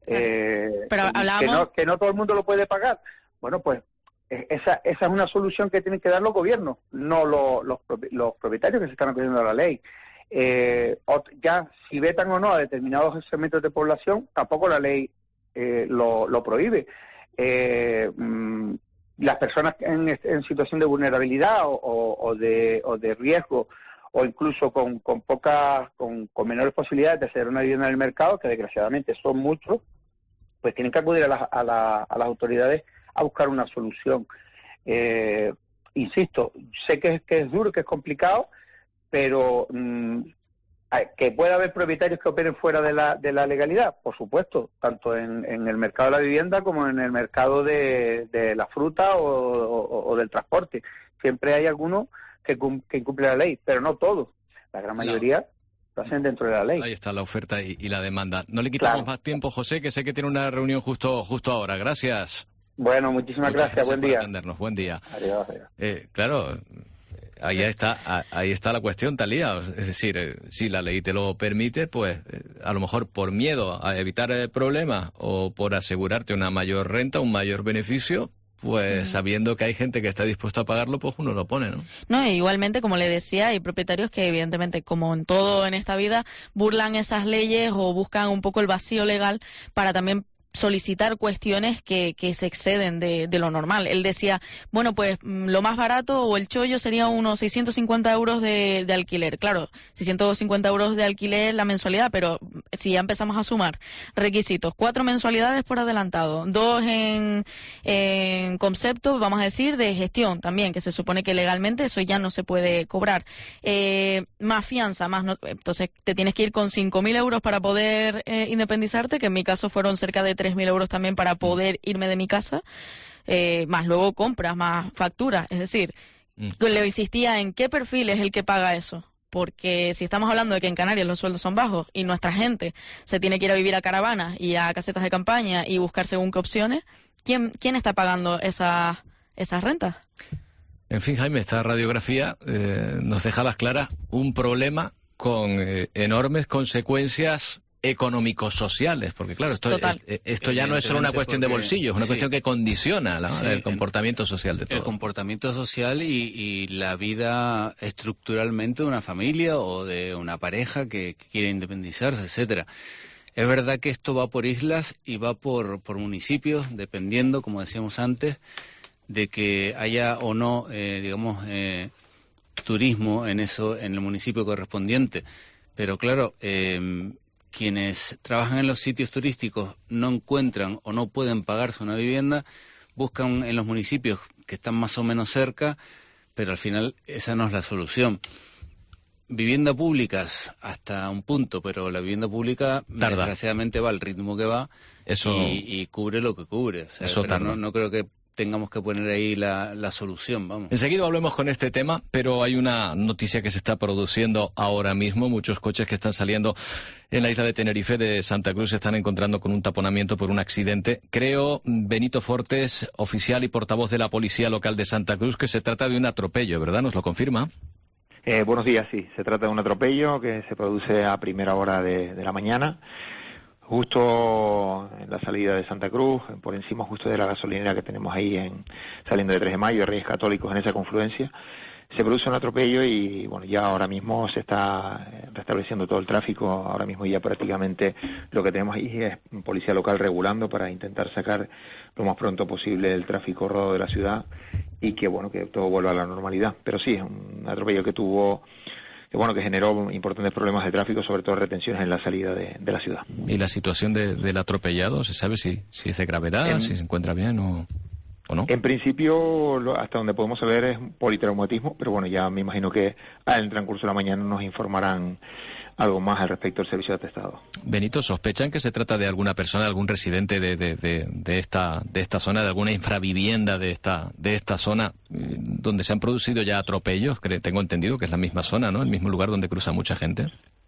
Speaker 21: Eh,
Speaker 8: Pero hablamos...
Speaker 21: que, no, que no todo el mundo lo puede pagar. Bueno, pues esa esa es una solución que tienen que dar los gobiernos, no los, los, los propietarios que se están acogiendo a la ley. Eh, ya si vetan o no a determinados segmentos de población, tampoco la ley eh, lo, lo prohíbe. Eh, mm, las personas en, en situación de vulnerabilidad o, o, o, de, o de riesgo, o incluso con, con pocas, con, con menores posibilidades de hacer una vivienda en el mercado, que desgraciadamente son muchos, pues tienen que acudir a, la, a, la, a las autoridades a buscar una solución. Eh, insisto, sé que, que es duro, que es complicado, pero mmm, que pueda haber propietarios que operen fuera de la, de la legalidad, por supuesto, tanto en, en el mercado de la vivienda como en el mercado de, de la fruta o, o, o del transporte. Siempre hay algunos que, que incumplen la ley, pero no todos. La gran mayoría... No. Lo hacen dentro de la ley.
Speaker 1: Ahí está la oferta y, y la demanda. No le quitamos
Speaker 21: claro.
Speaker 1: más tiempo, José, que sé que tiene una reunión justo justo ahora. Gracias.
Speaker 21: Bueno, muchísimas
Speaker 1: Muchas
Speaker 21: gracias.
Speaker 1: gracias
Speaker 21: Buen
Speaker 1: por
Speaker 21: día.
Speaker 1: atendernos. Buen día.
Speaker 21: Adiós, adiós.
Speaker 1: Eh, claro, ahí está, ahí está la cuestión, Talía. Es decir, eh, si la ley te lo permite, pues eh, a lo mejor por miedo a evitar eh, problemas o por asegurarte una mayor renta, un mayor beneficio, pues mm. sabiendo que hay gente que está dispuesta a pagarlo, pues uno lo pone, ¿no?
Speaker 8: No, e igualmente, como le decía, hay propietarios que evidentemente, como en todo en esta vida, burlan esas leyes o buscan un poco el vacío legal para también solicitar cuestiones que, que se exceden de, de lo normal. Él decía, bueno, pues lo más barato o el chollo sería unos seiscientos cincuenta euros de, de alquiler. Claro, seiscientos cincuenta euros de alquiler la mensualidad, pero si ya empezamos a sumar requisitos, cuatro mensualidades por adelantado, dos en, en concepto, vamos a decir, de gestión también, que se supone que legalmente eso ya no se puede cobrar. Eh, más fianza, más no, entonces te tienes que ir con cinco mil euros para poder eh, independizarte, que en mi caso fueron cerca de tres mil euros también para poder irme de mi casa, eh, más luego compras, más facturas. Es decir, mm. le insistía en qué perfil es el que paga eso. Porque si estamos hablando de que en Canarias los sueldos son bajos y nuestra gente se tiene que ir a vivir a caravanas y a casetas de campaña y buscar según qué opciones, ¿quién, quién está pagando esa, esas rentas.
Speaker 1: En fin, Jaime, esta radiografía eh, nos deja a las claras un problema con eh, enormes consecuencias económico-sociales, porque claro, esto, es, esto ya no es solo una cuestión de bolsillo, es una sí. cuestión que condiciona la, sí, el comportamiento social de todos.
Speaker 9: El comportamiento social y, y la vida estructuralmente de una familia o de una pareja que, que quiere independizarse, etcétera. Es verdad que esto va por islas y va por, por municipios, dependiendo, como decíamos antes, de que haya o no, eh, digamos, eh, turismo en eso, en el municipio correspondiente. Pero claro, eh, quienes trabajan en los sitios turísticos no encuentran o no pueden pagarse una vivienda, buscan en los municipios que están más o menos cerca, pero al final esa no es la solución. Vivienda públicas hasta un punto, pero la vivienda pública tarda. Desgraciadamente va al ritmo que va eso, y, y cubre lo que cubre. O sea,
Speaker 1: eso
Speaker 9: pero no, no creo que tengamos que poner ahí la, la solución, vamos.
Speaker 1: Enseguida hablemos con este tema, pero hay una noticia que se está produciendo ahora mismo. Muchos coches que están saliendo en la isla de Tenerife de Santa Cruz se están encontrando con un taponamiento por un accidente. Creo, Benito Fortes, oficial y portavoz de la Policía Local de Santa Cruz, que se trata de un atropello, ¿verdad? ¿Nos lo confirma?
Speaker 4: Eh, buenos días, sí. Se trata de un atropello que se produce a primera hora de, de la mañana, justo en la salida de Santa Cruz, por encima justo de la gasolinera que tenemos ahí en saliendo de tres de mayo, de Reyes Católicos, en esa confluencia. Se produce un atropello y bueno, ya ahora mismo se está restableciendo todo el tráfico. Ahora mismo ya prácticamente lo que tenemos ahí es policía local regulando para intentar sacar lo más pronto posible el tráfico rodado de la ciudad y que bueno, que todo vuelva a la normalidad. Pero sí, es un atropello que tuvo, que bueno, que generó importantes problemas de tráfico, sobre todo retenciones en la salida de, de la ciudad.
Speaker 1: ¿Y la situación de, del atropellado, se sabe si, si es de gravedad, en, si se encuentra bien o, o no?
Speaker 4: En principio, lo, hasta donde podemos saber es un politraumatismo, pero bueno, ya me imagino que en el transcurso de la mañana nos informarán algo más al respecto del servicio de atestado.
Speaker 1: Benito, ¿sospechan que se trata de alguna persona, algún residente de, de, de, de esta de esta zona, de alguna infravivienda de esta de esta zona donde se han producido ya atropellos? Tengo entendido que es la misma zona, ¿no? El mismo lugar donde cruza mucha gente.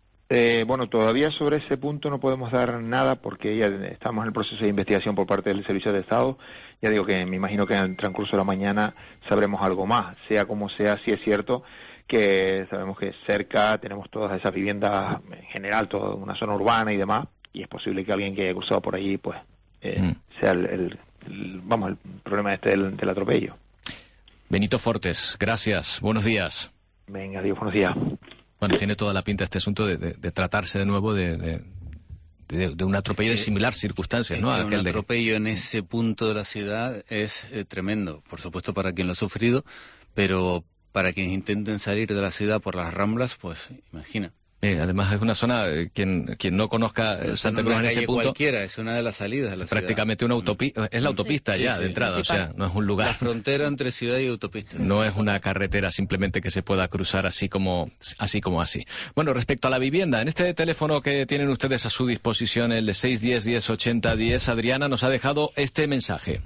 Speaker 4: Eh, bueno, todavía sobre ese punto no podemos dar nada porque ya estamos en el proceso de investigación por parte del Servicio de Estado. Ya digo que me imagino que en el transcurso de la mañana sabremos algo más. Sea como sea, sí es cierto que sabemos que cerca tenemos todas esas viviendas, en general, toda una zona urbana y demás, y es posible que alguien que haya cruzado por allí, pues, eh, mm. sea el, el, el, vamos, el problema este del, del atropello.
Speaker 1: Benito Fortes, gracias, buenos días.
Speaker 4: Venga, Dios, buenos días.
Speaker 1: Bueno, tiene toda la pinta este asunto de, de, de tratarse de nuevo de, de, de, de un atropello de similar circunstancias, ¿no?
Speaker 9: Es que un
Speaker 1: de...
Speaker 9: atropello en ese punto de la ciudad es eh, tremendo, por supuesto para quien lo ha sufrido, pero para quienes intenten salir de la ciudad por las Ramblas, pues imagina.
Speaker 1: Eh, además es una zona, eh, quien quien no conozca eh, Santa Cruz en ese punto,
Speaker 9: cualquiera, es una de las salidas de la ciudad.
Speaker 1: Prácticamente una autopista, es la autopista sí, ya sí, de entrada, principal. O sea, no es un lugar.
Speaker 9: La frontera entre ciudad y autopista.
Speaker 1: No es una carretera simplemente que se pueda cruzar así como así como así. Bueno, respecto a la vivienda, en este teléfono que tienen ustedes a su disposición, el de seis uno cero, diez ochenta diez, Adriana nos ha dejado este mensaje.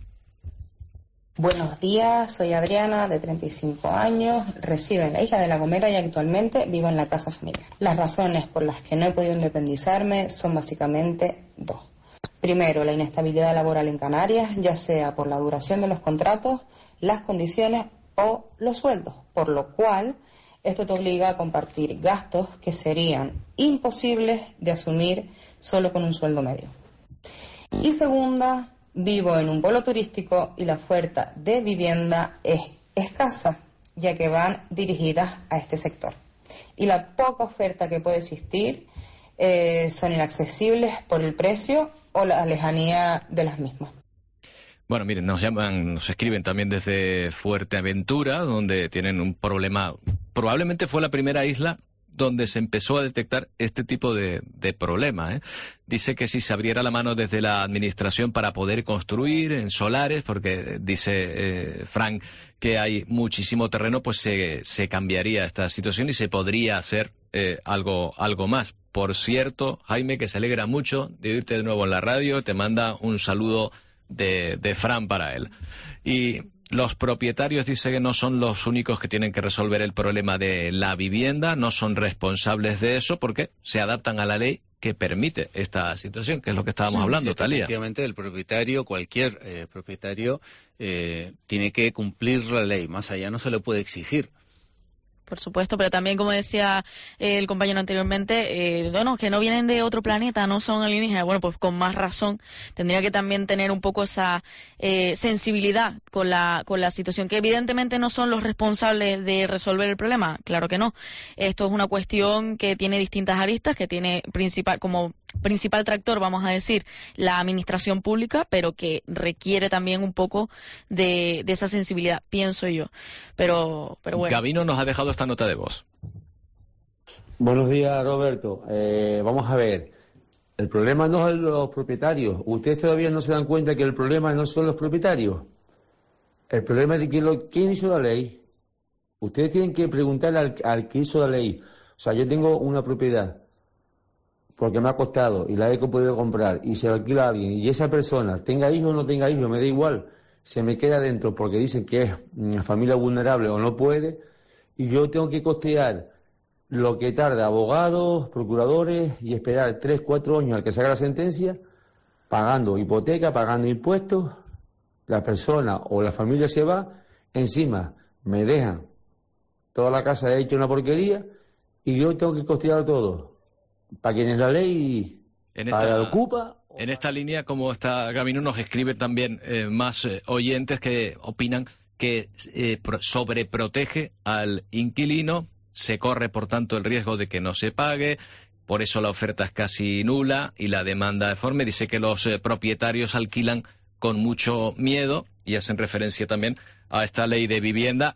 Speaker 22: Buenos días, soy Adriana, de treinta y cinco años, resido en la isla de La Gomera y actualmente vivo en la casa familiar. Las razones por las que no he podido independizarme son básicamente dos. Primero, la inestabilidad laboral en Canarias, ya sea por la duración de los contratos, las condiciones o los sueldos, por lo cual esto te obliga a compartir gastos que serían imposibles de asumir solo con un sueldo medio. Y segunda, vivo en un polo turístico y la oferta de vivienda es escasa, ya que van dirigidas a este sector. Y la poca oferta que puede existir eh, son inaccesibles por el precio o la lejanía de las mismas.
Speaker 1: Bueno, miren, nos llaman, nos escriben también desde Fuerteventura, donde tienen un problema. Probablemente fue la primera isla donde se empezó a detectar este tipo de, de problema, ¿eh? Dice que si se abriera la mano desde la administración para poder construir en solares, porque dice eh, Frank que hay muchísimo terreno, pues se, se cambiaría esta situación y se podría hacer eh, algo, algo más. Por cierto, Jaime, que se alegra mucho de oírte de nuevo en la radio, te manda un saludo de, de Fran para él. Y los propietarios dice que no son los únicos que tienen que resolver el problema de la vivienda, no son responsables de eso porque se adaptan a la ley que permite esta situación, que es lo que estábamos
Speaker 9: sí,
Speaker 1: hablando,
Speaker 9: sí,
Speaker 1: Talía.
Speaker 9: Efectivamente, el propietario, cualquier eh, propietario, eh, tiene que cumplir la ley, más allá no se le puede exigir.
Speaker 8: Por supuesto, pero también, como decía eh, el compañero anteriormente, eh, bueno, que no vienen de otro planeta, no son alienígenas. Bueno, pues con más razón tendría que también tener un poco esa eh, sensibilidad con la con la situación, que evidentemente no son los responsables de resolver el problema, claro que no. Esto es una cuestión que tiene distintas aristas, que tiene principal como principal tractor, vamos a decir, la administración pública, pero que requiere también un poco de, de esa sensibilidad, pienso yo. Pero, pero bueno.
Speaker 1: Gabino nos ha dejado esta nota de voz.
Speaker 6: Buenos días, Roberto. Eh, vamos a ver. El problema no es los propietarios. Ustedes todavía no se dan cuenta que el problema no son los propietarios. El problema es de quién, lo, quién hizo la ley. Ustedes tienen que preguntarle al, al que hizo la ley. O sea, yo tengo una propiedad porque me ha costado y la he podido comprar y se la alquila a alguien y esa persona, tenga hijos o no tenga hijos, me da igual, se me queda dentro porque dicen que es una familia vulnerable o no puede, y yo tengo que costear lo que tarda abogados, procuradores y esperar tres, cuatro años al que salga la sentencia, pagando hipoteca, pagando impuestos, la persona o la familia se va, encima me dejan toda la casa hecha una porquería y yo tengo que costear todo. Para quienes la ley
Speaker 1: en
Speaker 6: para
Speaker 1: esta,
Speaker 6: la ocupa.
Speaker 1: En esta línea, como está Gabino, nos escribe también eh, más eh, oyentes que opinan que eh, pro, sobreprotege al inquilino, se corre por tanto el riesgo de que no se pague, por eso la oferta es casi nula y la demanda deforme. Dice que los eh, propietarios alquilan con mucho miedo y hacen referencia también a esta ley de vivienda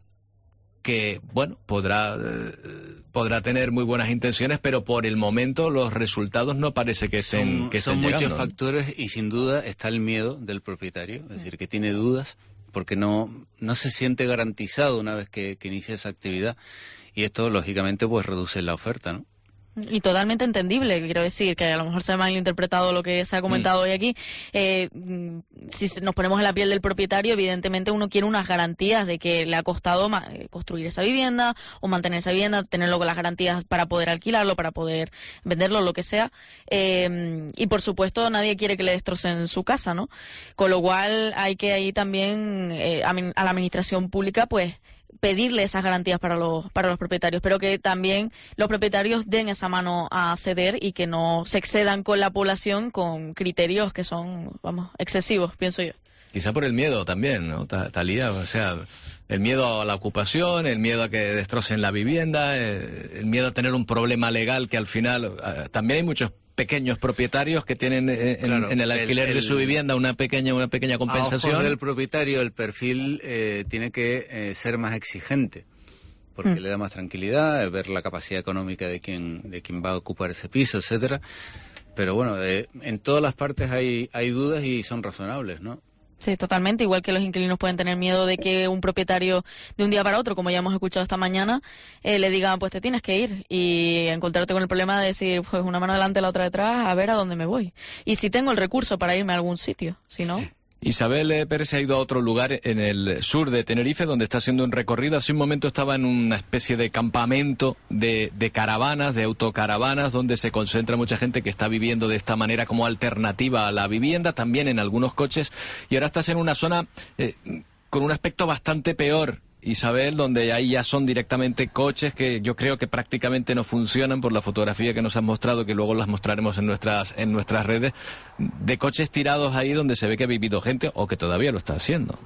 Speaker 1: que, bueno, podrá eh, podrá tener muy buenas intenciones, pero por el momento los resultados no parece que estén,
Speaker 9: son,
Speaker 1: que estén
Speaker 9: son
Speaker 1: llegando,
Speaker 9: muchos
Speaker 1: ¿no?
Speaker 9: factores y sin duda está el miedo del propietario, es decir, que tiene dudas porque no, no se siente garantizado una vez que, que inicia esa actividad y esto lógicamente pues reduce la oferta, ¿no?
Speaker 8: Y totalmente entendible, quiero decir, que a lo mejor se ha malinterpretado lo que se ha comentado mm. hoy aquí. Eh, si nos ponemos en la piel del propietario, evidentemente uno quiere unas garantías de que le ha costado construir esa vivienda o mantener esa vivienda, tenerlo con las garantías para poder alquilarlo, para poder venderlo, lo que sea. Eh, y por supuesto nadie quiere que le destrocen su casa, ¿no? Con lo cual hay que ahí también eh, a, a la administración pública, pues, pedirle esas garantías para los para los propietarios, pero que también los propietarios den esa mano a ceder y que no se excedan con la población con criterios que son, vamos, excesivos, pienso yo.
Speaker 1: Quizá por el miedo también, ¿no, Talía? O sea, el miedo a la ocupación, el miedo a que destrocen la vivienda, el miedo a tener un problema legal que al final también hay muchos pequeños propietarios que tienen en, claro, en el alquiler el, el, de su vivienda una pequeña una pequeña compensación.
Speaker 9: A ojos del propietario el perfil eh, tiene que eh, ser más exigente porque mm. le da más tranquilidad, ver la capacidad económica de quien de quien va a ocupar ese piso, etcétera. Pero bueno, eh, en todas las partes hay hay dudas y son razonables, ¿no?
Speaker 8: Sí, totalmente. Igual que los inquilinos pueden tener miedo de que un propietario de un día para otro, como ya hemos escuchado esta mañana, eh, le diga, pues te tienes que ir y encontrarte con el problema de decir, pues una mano delante, la otra detrás, a ver a dónde me voy. Y si tengo el recurso para irme a algún sitio, si no...
Speaker 1: Isabel Pérez ha ido a otro lugar en el sur de Tenerife, donde está haciendo un recorrido. Hace un momento estaba en una especie de campamento de, de caravanas, de autocaravanas, donde se concentra mucha gente que está viviendo de esta manera como alternativa a la vivienda, también en algunos coches. Y ahora estás en una zona eh, con un aspecto bastante peor, Isabel, donde ahí ya son directamente coches que yo creo que prácticamente no funcionan por la fotografía que nos han mostrado, que luego las mostraremos en nuestras en nuestras redes, de coches tirados ahí donde se ve que ha vivido gente o que todavía lo está haciendo.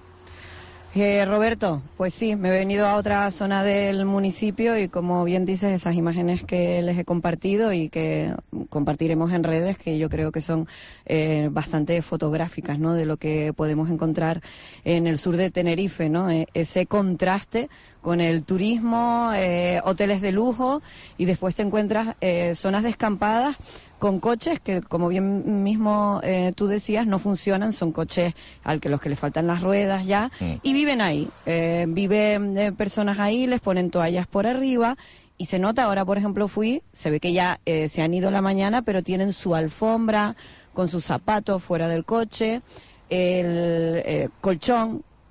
Speaker 7: Eh, Roberto, pues sí, me he venido a otra zona del municipio y como bien dices, esas imágenes que les he compartido y que compartiremos en redes, que yo creo que son eh, bastante fotográficas, ¿no?, de lo que podemos encontrar en el sur de Tenerife, ¿no? Eh, ese contraste con el turismo, eh, hoteles de lujo y después te encuentras eh, zonas descampadas con coches que, como bien mismo eh, tú decías, no funcionan, son coches al que los que les faltan las ruedas ya, mm. y viven ahí, eh, viven eh, personas ahí, les ponen toallas por arriba, y se nota, ahora por ejemplo fui, se ve que ya eh, se han ido a la mañana, pero tienen su alfombra con sus zapatos fuera del coche, el eh, colchón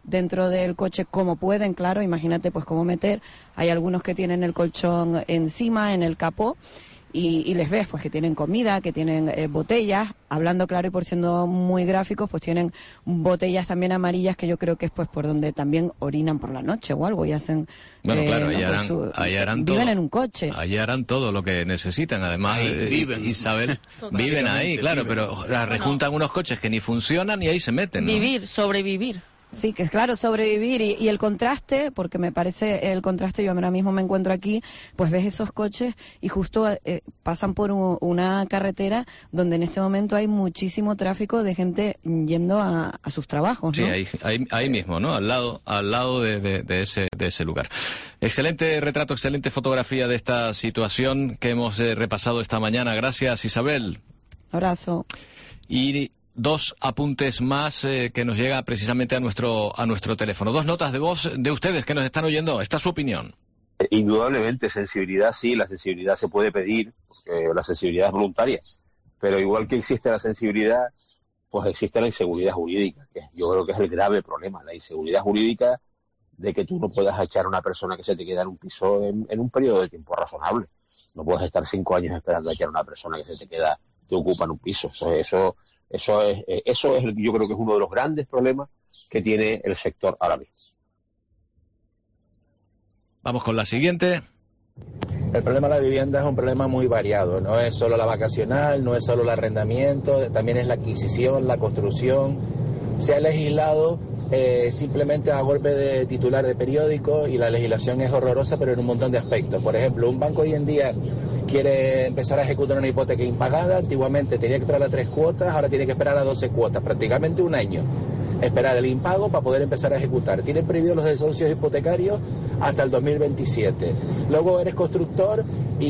Speaker 7: dentro del coche como pueden, claro, imagínate pues cómo meter. Hay algunos que tienen el colchón encima, en el capó, y, y les ves pues que tienen comida, que tienen eh, botellas, hablando claro y por siendo muy gráficos, pues tienen botellas también amarillas que yo creo que es pues por donde también orinan por la noche o algo y hacen...
Speaker 1: Bueno,
Speaker 7: eh,
Speaker 1: claro, ahí
Speaker 7: pues,
Speaker 1: harán,
Speaker 7: su,
Speaker 1: ahí harán
Speaker 7: viven
Speaker 1: todo.
Speaker 7: en un coche.
Speaker 1: Ahí harán todo lo que necesitan, además
Speaker 9: Ahí
Speaker 1: eh,
Speaker 9: viven.
Speaker 1: Isabel, viven ahí, claro,
Speaker 9: viven.
Speaker 1: pero la rejuntan unos coches que ni funcionan y ahí se meten, ¿no?
Speaker 8: Vivir, sobrevivir.
Speaker 7: Sí, que es claro, sobrevivir y, y el contraste, porque me parece el contraste, yo ahora mismo me encuentro aquí, pues ves esos coches y justo eh, pasan por un, una carretera donde en este momento hay muchísimo tráfico de gente yendo a, a sus trabajos, ¿no?
Speaker 1: Sí, ahí, ahí, ahí mismo, ¿no? Al lado, al lado de, de, de ese, de ese lugar. Excelente retrato, excelente fotografía de esta situación que hemos eh, repasado esta mañana. Gracias, Isabel.
Speaker 7: Abrazo.
Speaker 1: Y dos apuntes más eh, que nos llega precisamente a nuestro a nuestro teléfono. Dos notas de voz de ustedes que nos están oyendo. Esta es su opinión.
Speaker 2: Indudablemente, sensibilidad sí, la sensibilidad se puede pedir, porque la sensibilidad es voluntaria. Pero igual que existe la sensibilidad, pues existe la inseguridad jurídica, que yo creo que es el grave problema, la inseguridad jurídica de que tú no puedas echar a una persona que se te queda en un piso en, en un periodo de tiempo razonable. No puedes estar cinco años esperando a echar a una persona que se te queda, que ocupa en un piso. Eso, eso Eso es, eso es, yo creo que es uno de los grandes problemas que tiene el sector ahora mismo.
Speaker 1: Vamos con la siguiente.
Speaker 10: El problema de la vivienda es un problema muy variado. No es solo la vacacional, no es solo el arrendamiento, también es la adquisición, la construcción. Se ha legislado eh, simplemente a golpe de titular de periódico y la legislación es horrorosa, pero en un montón de aspectos. Por ejemplo, un banco hoy en día quiere empezar a ejecutar una hipoteca impagada, antiguamente tenía que esperar a tres cuotas, ahora tiene que esperar a doce cuotas, prácticamente un año. Esperar el impago para poder empezar a ejecutar. Tienen prohibido los desahucios hipotecarios hasta el dos mil veintisiete. Luego eres constructor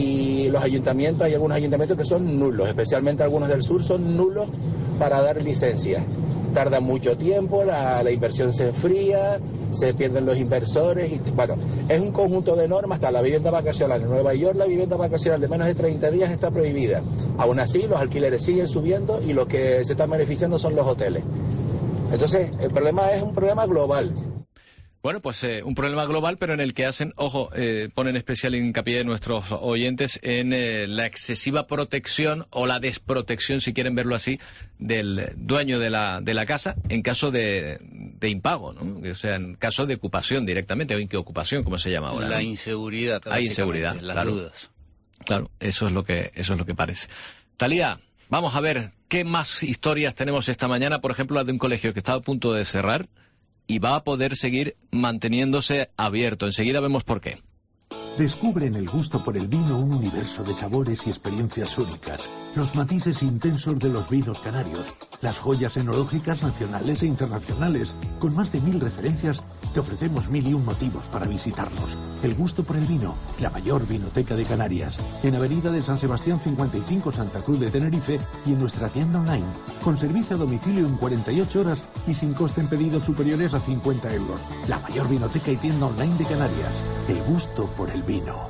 Speaker 10: y los ayuntamientos, hay algunos ayuntamientos que son nulos, especialmente algunos del sur son nulos para dar licencias. Tarda mucho tiempo, la, la inversión se enfría, se pierden los inversores, y bueno, es un conjunto de normas. Hasta la vivienda vacacional en Nueva York, la vivienda vacacional de menos de treinta días está prohibida. Aún así, los alquileres siguen subiendo y los que se están beneficiando son los hoteles. Entonces, el problema es un problema global.
Speaker 1: Bueno, pues eh, un problema global, pero en el que hacen, ojo, eh, ponen especial hincapié nuestros oyentes en eh, la excesiva protección o la desprotección, si quieren verlo así, del dueño de la, de la casa en caso de, de impago, ¿no? O sea, en caso de ocupación directamente, o inquiocupación, como se llama ahora,
Speaker 9: La
Speaker 1: ¿no?
Speaker 9: inseguridad,
Speaker 1: Hay inseguridad,
Speaker 9: las
Speaker 1: claro.
Speaker 9: dudas.
Speaker 1: Claro, eso es lo que, eso es lo que parece. Talía, vamos a ver qué más historias tenemos esta mañana, por ejemplo, la de un colegio que estaba a punto de cerrar y va a poder seguir manteniéndose abierto. Enseguida vemos por qué.
Speaker 23: Descubre en el gusto por el vino un universo de sabores y experiencias únicas, los matices intensos de los vinos canarios, las joyas enológicas nacionales e internacionales. Con más de mil referencias, te ofrecemos mil y un motivos para visitarnos. El gusto por el vino, la mayor vinoteca de Canarias, en Avenida de San Sebastián cincuenta y cinco, Santa Cruz de Tenerife, y en nuestra tienda online, con servicio a domicilio en cuarenta y ocho horas y sin coste en pedidos superiores a cincuenta euros. La mayor vinoteca y tienda online de Canarias. El gusto por el vino.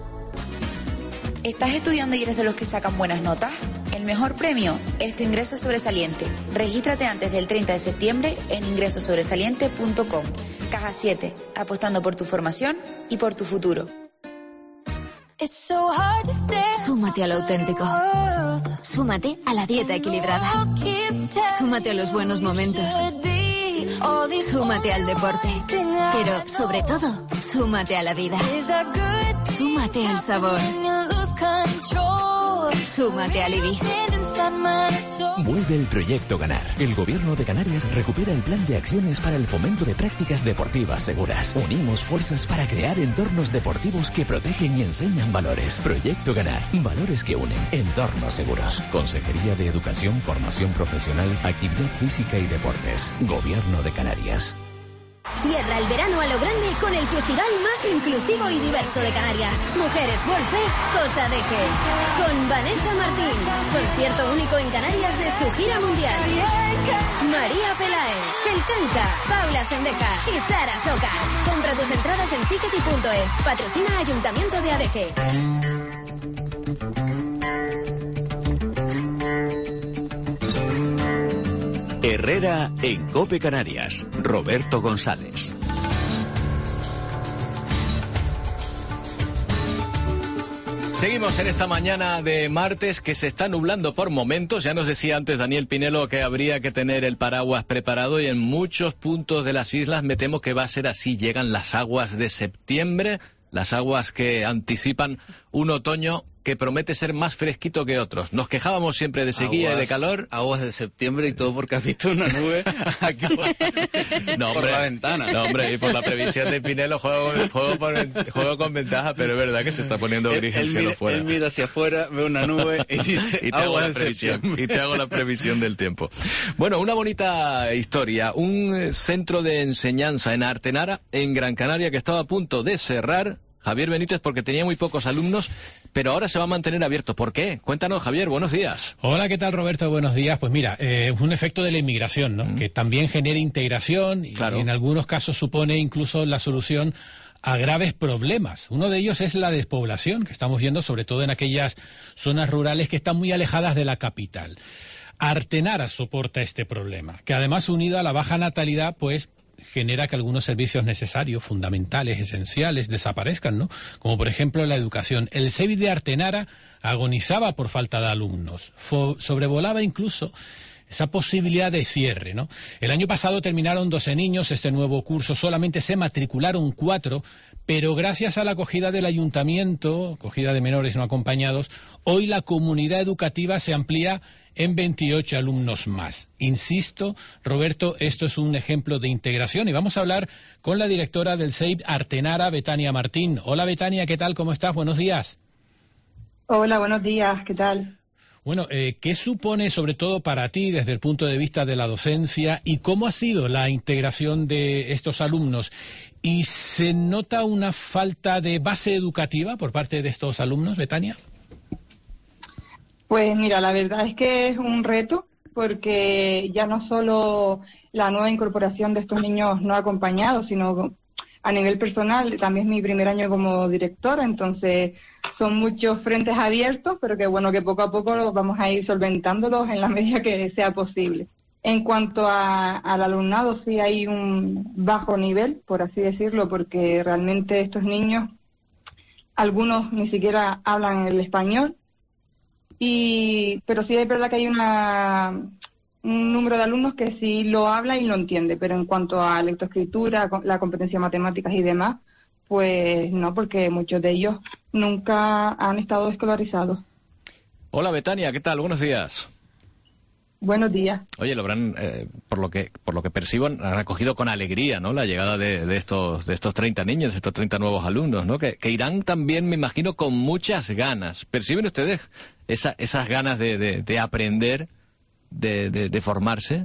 Speaker 24: ¿Estás estudiando y eres de los que sacan buenas notas? El mejor premio es tu ingreso sobresaliente. Regístrate antes del treinta de septiembre en ingreso sobresaliente punto com. Caja siete, apostando por tu formación y por tu futuro.
Speaker 20: Súmate a lo auténtico. Súmate a la dieta equilibrada. Súmate a los buenos momentos. Súmate al deporte. Pero, sobre todo, súmate a la vida. Súmate al sabor. Súmate al Ibis.
Speaker 25: Vuelve el proyecto Ganar. El Gobierno de Canarias recupera el plan de acciones para el fomento de prácticas deportivas seguras. Unimos fuerzas para crear entornos deportivos que protegen y enseñan valores. Proyecto Ganar. Valores que unen. Entornos seguros. Consejería de Educación, Formación Profesional, Actividad Física y Deportes. Gobierno de Canarias.
Speaker 5: Cierra el verano a lo grande con el festival más inclusivo y diverso de Canarias. Mujeres World Fest Costa de G. Con Vanessa Martín. Concierto único en Canarias de su gira mundial. María Pelae, Felcanca, Paula Sendeja y Sara Socas. Compra tus entradas en tickety punto es. Patrocina Ayuntamiento de A D G.
Speaker 13: Herrera en COPE Canarias. Roberto González.
Speaker 1: Seguimos en esta mañana de martes que se está nublando por momentos. Ya nos decía antes Daniel Pinelo que habría que tener el paraguas preparado y en muchos puntos de las islas me temo que va a ser así. Llegan las aguas de septiembre, las aguas que anticipan un otoño que promete ser más fresquito que otros. Nos quejábamos siempre de sequía aguas, y de calor.
Speaker 9: Aguas de septiembre y todo porque has visto una nube aquí por,
Speaker 1: no, hombre,
Speaker 9: por la ventana.
Speaker 1: No, hombre, y por la previsión de Pinelo juego, juego, por, juego con ventaja, pero es verdad que se está poniendo gris el cielo
Speaker 9: mira,
Speaker 1: fuera.
Speaker 9: Él mira hacia afuera, ve una nube y dice
Speaker 1: y te hago la previsión
Speaker 9: septiembre.
Speaker 1: y te hago la previsión del tiempo. Bueno, una bonita historia. Un centro de enseñanza en Artenara, en Gran Canaria, que estaba a punto de cerrar. Javier Benítez, porque tenía muy pocos alumnos, pero ahora se va a mantener abierto. ¿Por qué? Cuéntanos, Javier, buenos días.
Speaker 3: Hola, ¿qué tal, Roberto? Buenos días. Pues mira, es eh, un efecto de la inmigración, ¿no? Mm. Que también genera integración y, claro. y en algunos casos supone incluso la solución a graves problemas. Uno de ellos es la despoblación, que estamos viendo sobre todo en aquellas zonas rurales que están muy alejadas de la capital. Artenara soporta este problema, que además unido a la baja natalidad, pues genera que algunos servicios necesarios, fundamentales, esenciales, desaparezcan, ¿no? Como por ejemplo la educación. El C E B I de Artenara agonizaba por falta de alumnos, Fo- sobrevolaba incluso esa posibilidad de cierre, ¿no? El año pasado terminaron doce niños este nuevo curso, solamente se matricularon cuatro, pero gracias a la acogida del ayuntamiento, acogida de menores no acompañados, hoy la comunidad educativa se amplía en veintiocho alumnos más. Insisto, Roberto, esto es un ejemplo de integración y vamos a hablar con la directora del C E I B Artenara, Betania Martín. Hola, Betania, ¿qué tal? ¿Cómo estás? Buenos días.
Speaker 11: Hola, buenos días, ¿qué tal?
Speaker 3: Bueno, eh, ¿qué supone sobre todo para ti desde el punto de vista de la docencia y cómo ha sido la integración de estos alumnos? ¿Y se nota una falta de base educativa por parte de estos alumnos, Betania?
Speaker 11: Pues mira, la verdad es que es un reto porque ya no solo la nueva incorporación de estos niños no acompañados, sino a nivel personal, también es mi primer año como directora, entonces son muchos frentes abiertos, pero que bueno, que poco a poco los vamos a ir solventándolos en la medida que sea posible. En cuanto a, al alumnado, sí hay un bajo nivel, por así decirlo, porque realmente estos niños, algunos ni siquiera hablan el español, y pero sí es verdad que hay una un número de alumnos que sí lo habla y lo entiende, pero en cuanto a lectoescritura, la competencia en matemáticas y demás, pues no, porque muchos de ellos nunca han estado escolarizados.
Speaker 1: Hola, Betania, ¿qué tal? Buenos días.
Speaker 11: Buenos días.
Speaker 1: Oye, lo habrán, eh, por lo que por lo que percibo, han acogido con alegría, ¿no? La llegada de, de estos de estos treinta niños, de estos treinta nuevos alumnos, ¿no? Que, que irán también, me imagino, con muchas ganas. ¿Perciben ustedes esa, esas ganas de, de, de aprender, de, de, de formarse?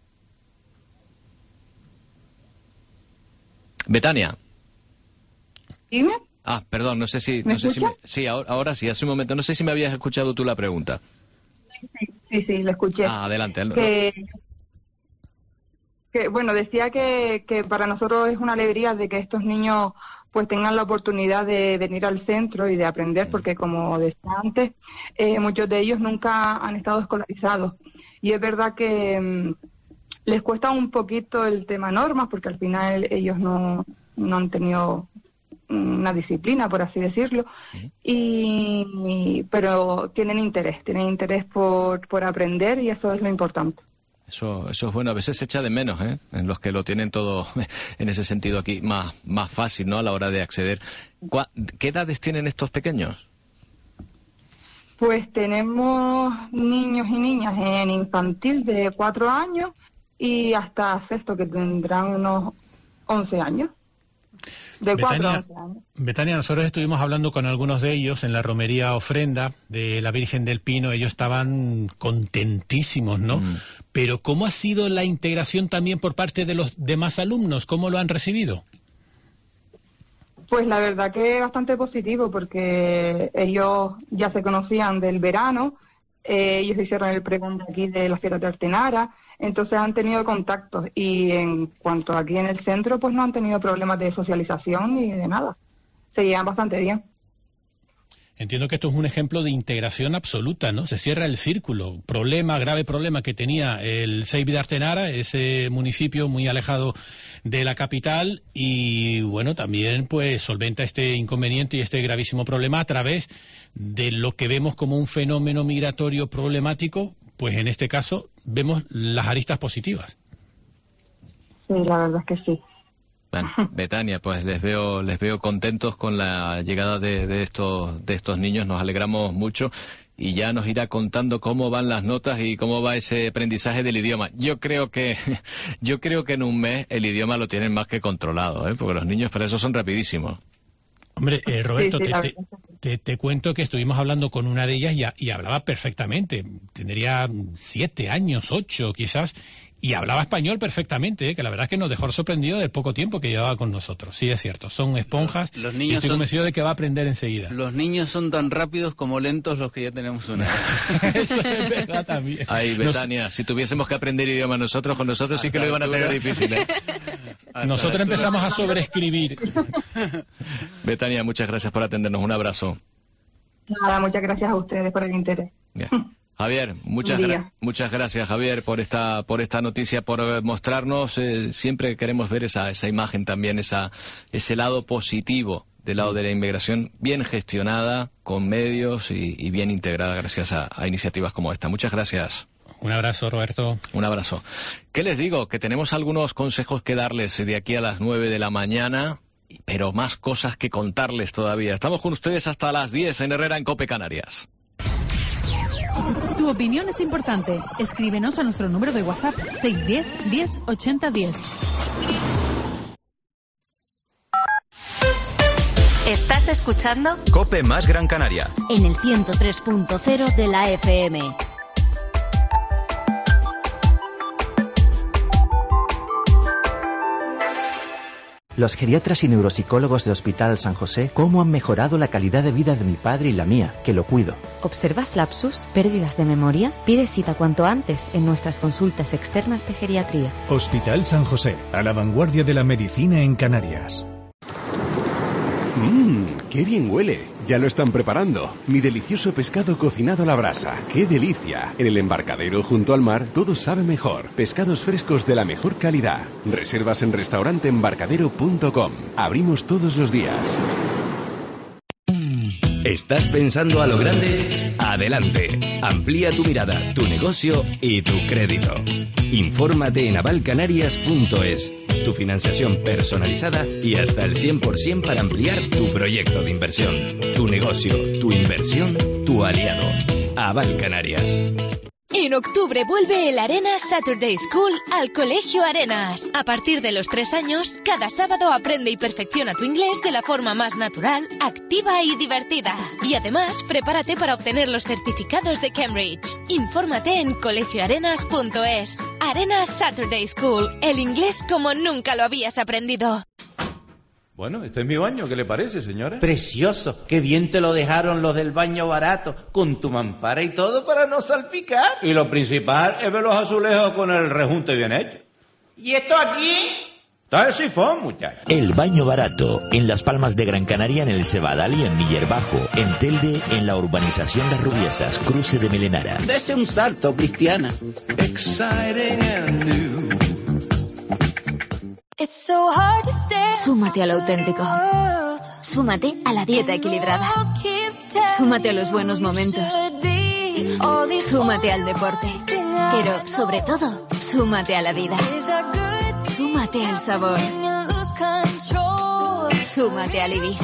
Speaker 1: Betania.
Speaker 11: ¿Dime?
Speaker 1: Ah, perdón, no sé si...
Speaker 11: ¿Me
Speaker 1: no sé si me,
Speaker 11: escuchas?
Speaker 1: sí, ahora, ahora sí, hace un momento. No sé si me habías escuchado tú la pregunta.
Speaker 11: Sí, sí, sí, lo escuché.
Speaker 1: Ah, adelante.
Speaker 11: Que, que bueno, decía que, que para nosotros es una alegría de que estos niños pues tengan la oportunidad de venir al centro y de aprender, porque como decía antes, eh, muchos de ellos nunca han estado escolarizados. Y es verdad que mm, les cuesta un poquito el tema normas, porque al final ellos no, no han tenido una disciplina, por así decirlo, y pero tienen interés, tienen interés por, por aprender y eso es lo importante.
Speaker 1: Eso, eso es bueno, a veces se echa de menos, ¿eh? En los que lo tienen todo en ese sentido aquí más, más fácil, ¿no? A la hora de acceder. ¿Qué edades tienen estos pequeños?
Speaker 11: Pues tenemos niños y niñas en infantil de cuatro años y hasta sexto, que tendrán unos once años. De cuatro a once años.
Speaker 3: Betania, nosotros estuvimos hablando con algunos de ellos en la romería ofrenda de la Virgen del Pino. Ellos estaban contentísimos, ¿no? Mm. Pero ¿cómo ha sido la integración también por parte de los demás alumnos? ¿Cómo lo han recibido?
Speaker 11: Pues la verdad que es bastante positivo, porque ellos ya se conocían del verano, eh, ellos hicieron el pregón aquí de la Fiesta de Artenara, entonces han tenido contactos y en cuanto aquí en el centro, pues no han tenido problemas de socialización ni de nada. Se llevan bastante bien.
Speaker 3: Entiendo que esto es un ejemplo de integración absoluta, ¿no? Se cierra el círculo. Problema, grave problema que tenía el Seibi de Artenara, ese municipio muy alejado de la capital, y bueno, también pues solventa este inconveniente y este gravísimo problema a través de lo que vemos como un fenómeno migratorio problemático, pues en este caso vemos las aristas positivas.
Speaker 11: Sí, la verdad es que sí.
Speaker 1: Bueno, Betania, pues les veo les veo contentos con la llegada de, de estos de estos niños, nos alegramos mucho y ya nos irá contando cómo van las notas y cómo va ese aprendizaje del idioma. Yo creo que yo creo que en un mes el idioma lo tienen más que controlado, ¿eh? Porque los niños para eso son rapidísimos.
Speaker 3: Hombre, eh, Roberto,
Speaker 11: Sí, sí,
Speaker 3: te, te, te, te cuento que estuvimos hablando con una de ellas y, y hablaba perfectamente. Tendría siete años, ocho quizás, y hablaba español perfectamente, ¿eh? Que la verdad es que nos dejó sorprendido del poco tiempo que llevaba con nosotros. Sí, es cierto, son esponjas.
Speaker 9: Los niños
Speaker 3: y estoy
Speaker 9: son,
Speaker 3: convencido de que va a aprender enseguida.
Speaker 9: Los niños son tan rápidos como lentos los que ya tenemos una edad.
Speaker 3: Eso es verdad también.
Speaker 1: Ay, Betania, Nos... si tuviésemos que aprender idioma nosotros, con nosotros sí que lo iban a tener difícil, ¿eh?
Speaker 3: Nosotros empezamos a sobreescribir.
Speaker 1: Betania, muchas gracias por atendernos. Un abrazo.
Speaker 11: Nada, muchas gracias a ustedes por el interés.
Speaker 1: Yeah. Javier, muchas, gra muchas gracias, Javier, por esta por esta noticia, por eh, mostrarnos. Eh, siempre queremos ver esa esa imagen también, esa ese lado positivo del lado de la inmigración, bien gestionada, con medios y, y bien integrada gracias a, a iniciativas como esta. Muchas gracias.
Speaker 3: Un abrazo, Roberto.
Speaker 1: Un abrazo. ¿Qué les digo? Que tenemos algunos consejos que darles de aquí a las nueve de la mañana, pero más cosas que contarles todavía. Estamos con ustedes hasta las diez en Herrera en COPE Canarias.
Speaker 12: Tu opinión es importante. Escríbenos a nuestro número de WhatsApp seis uno cero, diez, ochenta, diez.
Speaker 5: ¿Estás escuchando?
Speaker 13: COPE más Gran Canaria.
Speaker 5: En el ciento tres punto cero de la F M.
Speaker 14: Los geriatras y neuropsicólogos de Hospital San José, ¿cómo han mejorado la calidad de vida de mi padre y la mía, que lo cuido?
Speaker 15: ¿Observas lapsus, pérdidas de memoria? Pide cita cuanto antes en nuestras consultas externas de geriatría.
Speaker 16: Hospital San José, a la vanguardia de la medicina en Canarias.
Speaker 17: Mmm, qué bien huele. Ya lo están preparando. Mi delicioso pescado cocinado a la brasa. ¡Qué delicia! En el embarcadero junto al mar todo sabe mejor. Pescados frescos de la mejor calidad. Reservas en restaurante embarcadero punto com. Abrimos todos los días.
Speaker 25: ¿Estás pensando a lo grande? Adelante. Amplía tu mirada, tu negocio y tu crédito. Infórmate en aval canarias punto es. Tu financiación personalizada y hasta el cien por ciento para ampliar tu proyecto de inversión. Tu negocio, tu inversión, tu aliado. Aval Canarias.
Speaker 26: En octubre vuelve el Arenas Saturday School al Colegio Arenas. A partir de los tres años, cada sábado aprende y perfecciona tu inglés de la forma más natural, activa y divertida. Y además, prepárate para obtener los certificados de Cambridge. Infórmate en colegio arenas punto es. Arenas Saturday School, el inglés como nunca lo habías aprendido.
Speaker 27: Bueno, este es mi baño, ¿qué le parece, señora?
Speaker 28: Precioso, qué bien te lo dejaron los del baño barato, con tu mampara y todo para no salpicar.
Speaker 27: Y lo principal es ver los azulejos con el rejunte bien hecho.
Speaker 28: ¿Y esto aquí?
Speaker 27: Está el sifón, muchachos.
Speaker 29: El baño barato, en Las Palmas de Gran Canaria, en el Cebadal y en Miller Bajo, en Telde, en la urbanización Las Rubiesas, cruce de Melenara.
Speaker 28: Dese un salto, Cristiana.
Speaker 25: Exciting and new.
Speaker 20: Súmate al auténtico. Súmate a la dieta equilibrada. Súmate a los buenos momentos. Súmate al deporte. Pero, sobre todo, súmate a la vida. Súmate al sabor. Súmate al Ibis.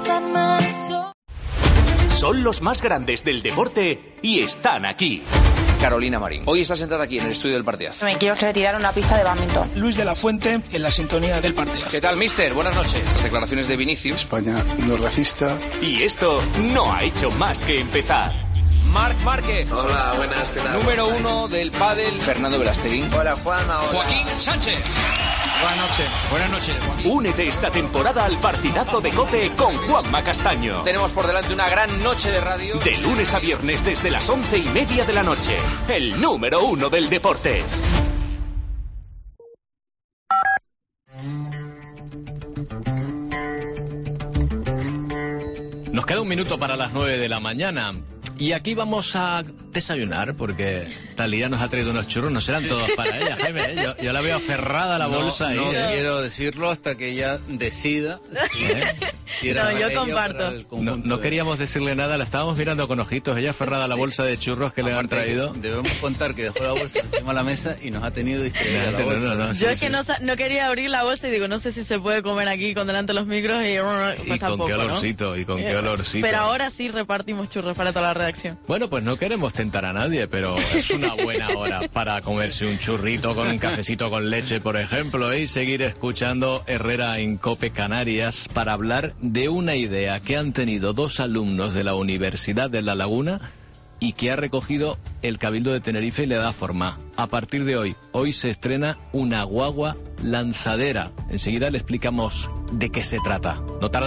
Speaker 25: Son los más grandes del deporte y están aquí.
Speaker 30: Carolina Marín. Hoy está sentada aquí en el estudio del partidazo.
Speaker 31: Me quiero retirar una pista de bádminton.
Speaker 32: Luis de la Fuente en la sintonía del partidazo.
Speaker 30: ¿Qué tal, mister? Buenas noches. Las declaraciones de Vinicius.
Speaker 33: España no es racista.
Speaker 25: Y esto no ha hecho más que empezar.
Speaker 30: Marc Márquez.
Speaker 34: Hola, buenas, ¿qué tal?
Speaker 30: Número uno del pádel. Fernando Velasteguín.
Speaker 34: Hola, Juanma. Hola.
Speaker 30: Joaquín Sánchez.
Speaker 31: Buenas noches.
Speaker 30: Buenas noches, Joaquín.
Speaker 25: Únete esta temporada al partidazo de COPE con Juanma Castaño.
Speaker 30: Tenemos por delante una gran noche de radio.
Speaker 25: De lunes a viernes desde las once y media de la noche. El número uno del deporte.
Speaker 1: Nos queda un minuto para las nueve de la mañana. Y aquí vamos a desayunar, porque Talía nos ha traído unos churros, no serán todos para ella, Jaime. Yo, yo la veo aferrada a la
Speaker 2: no,
Speaker 1: bolsa ahí.
Speaker 2: No
Speaker 1: ¿eh?
Speaker 2: quiero decirlo hasta que ella decida.
Speaker 1: ¿Eh?
Speaker 2: Si
Speaker 4: no, yo comparto.
Speaker 1: No, no queríamos decirle nada, la estábamos mirando con ojitos, ella aferrada a la bolsa de churros que Aparte, le han traído.
Speaker 2: Debemos contar que dejó la bolsa encima de la mesa y nos ha tenido distraída la bolsa.
Speaker 4: No, no, no, yo sí, es que sí. no, no quería abrir la bolsa y digo, no sé si se puede comer aquí con delante de los micros y, pues
Speaker 1: y
Speaker 4: tampoco,
Speaker 1: con qué olorcito, ¿no? y con qué olorcito.
Speaker 4: Pero ahora sí repartimos churros para toda la redacción.
Speaker 1: Bueno, pues no queremos tentar a nadie, pero es una buena hora para comerse un churrito con un cafecito con leche, por ejemplo, y seguir escuchando Herrera en COPE Canarias para hablar de una idea que han tenido dos alumnos de la Universidad de La Laguna y que ha recogido el Cabildo de Tenerife y le da forma. A partir de hoy, hoy se estrena una guagua lanzadera. Enseguida le explicamos de qué se trata. No tarda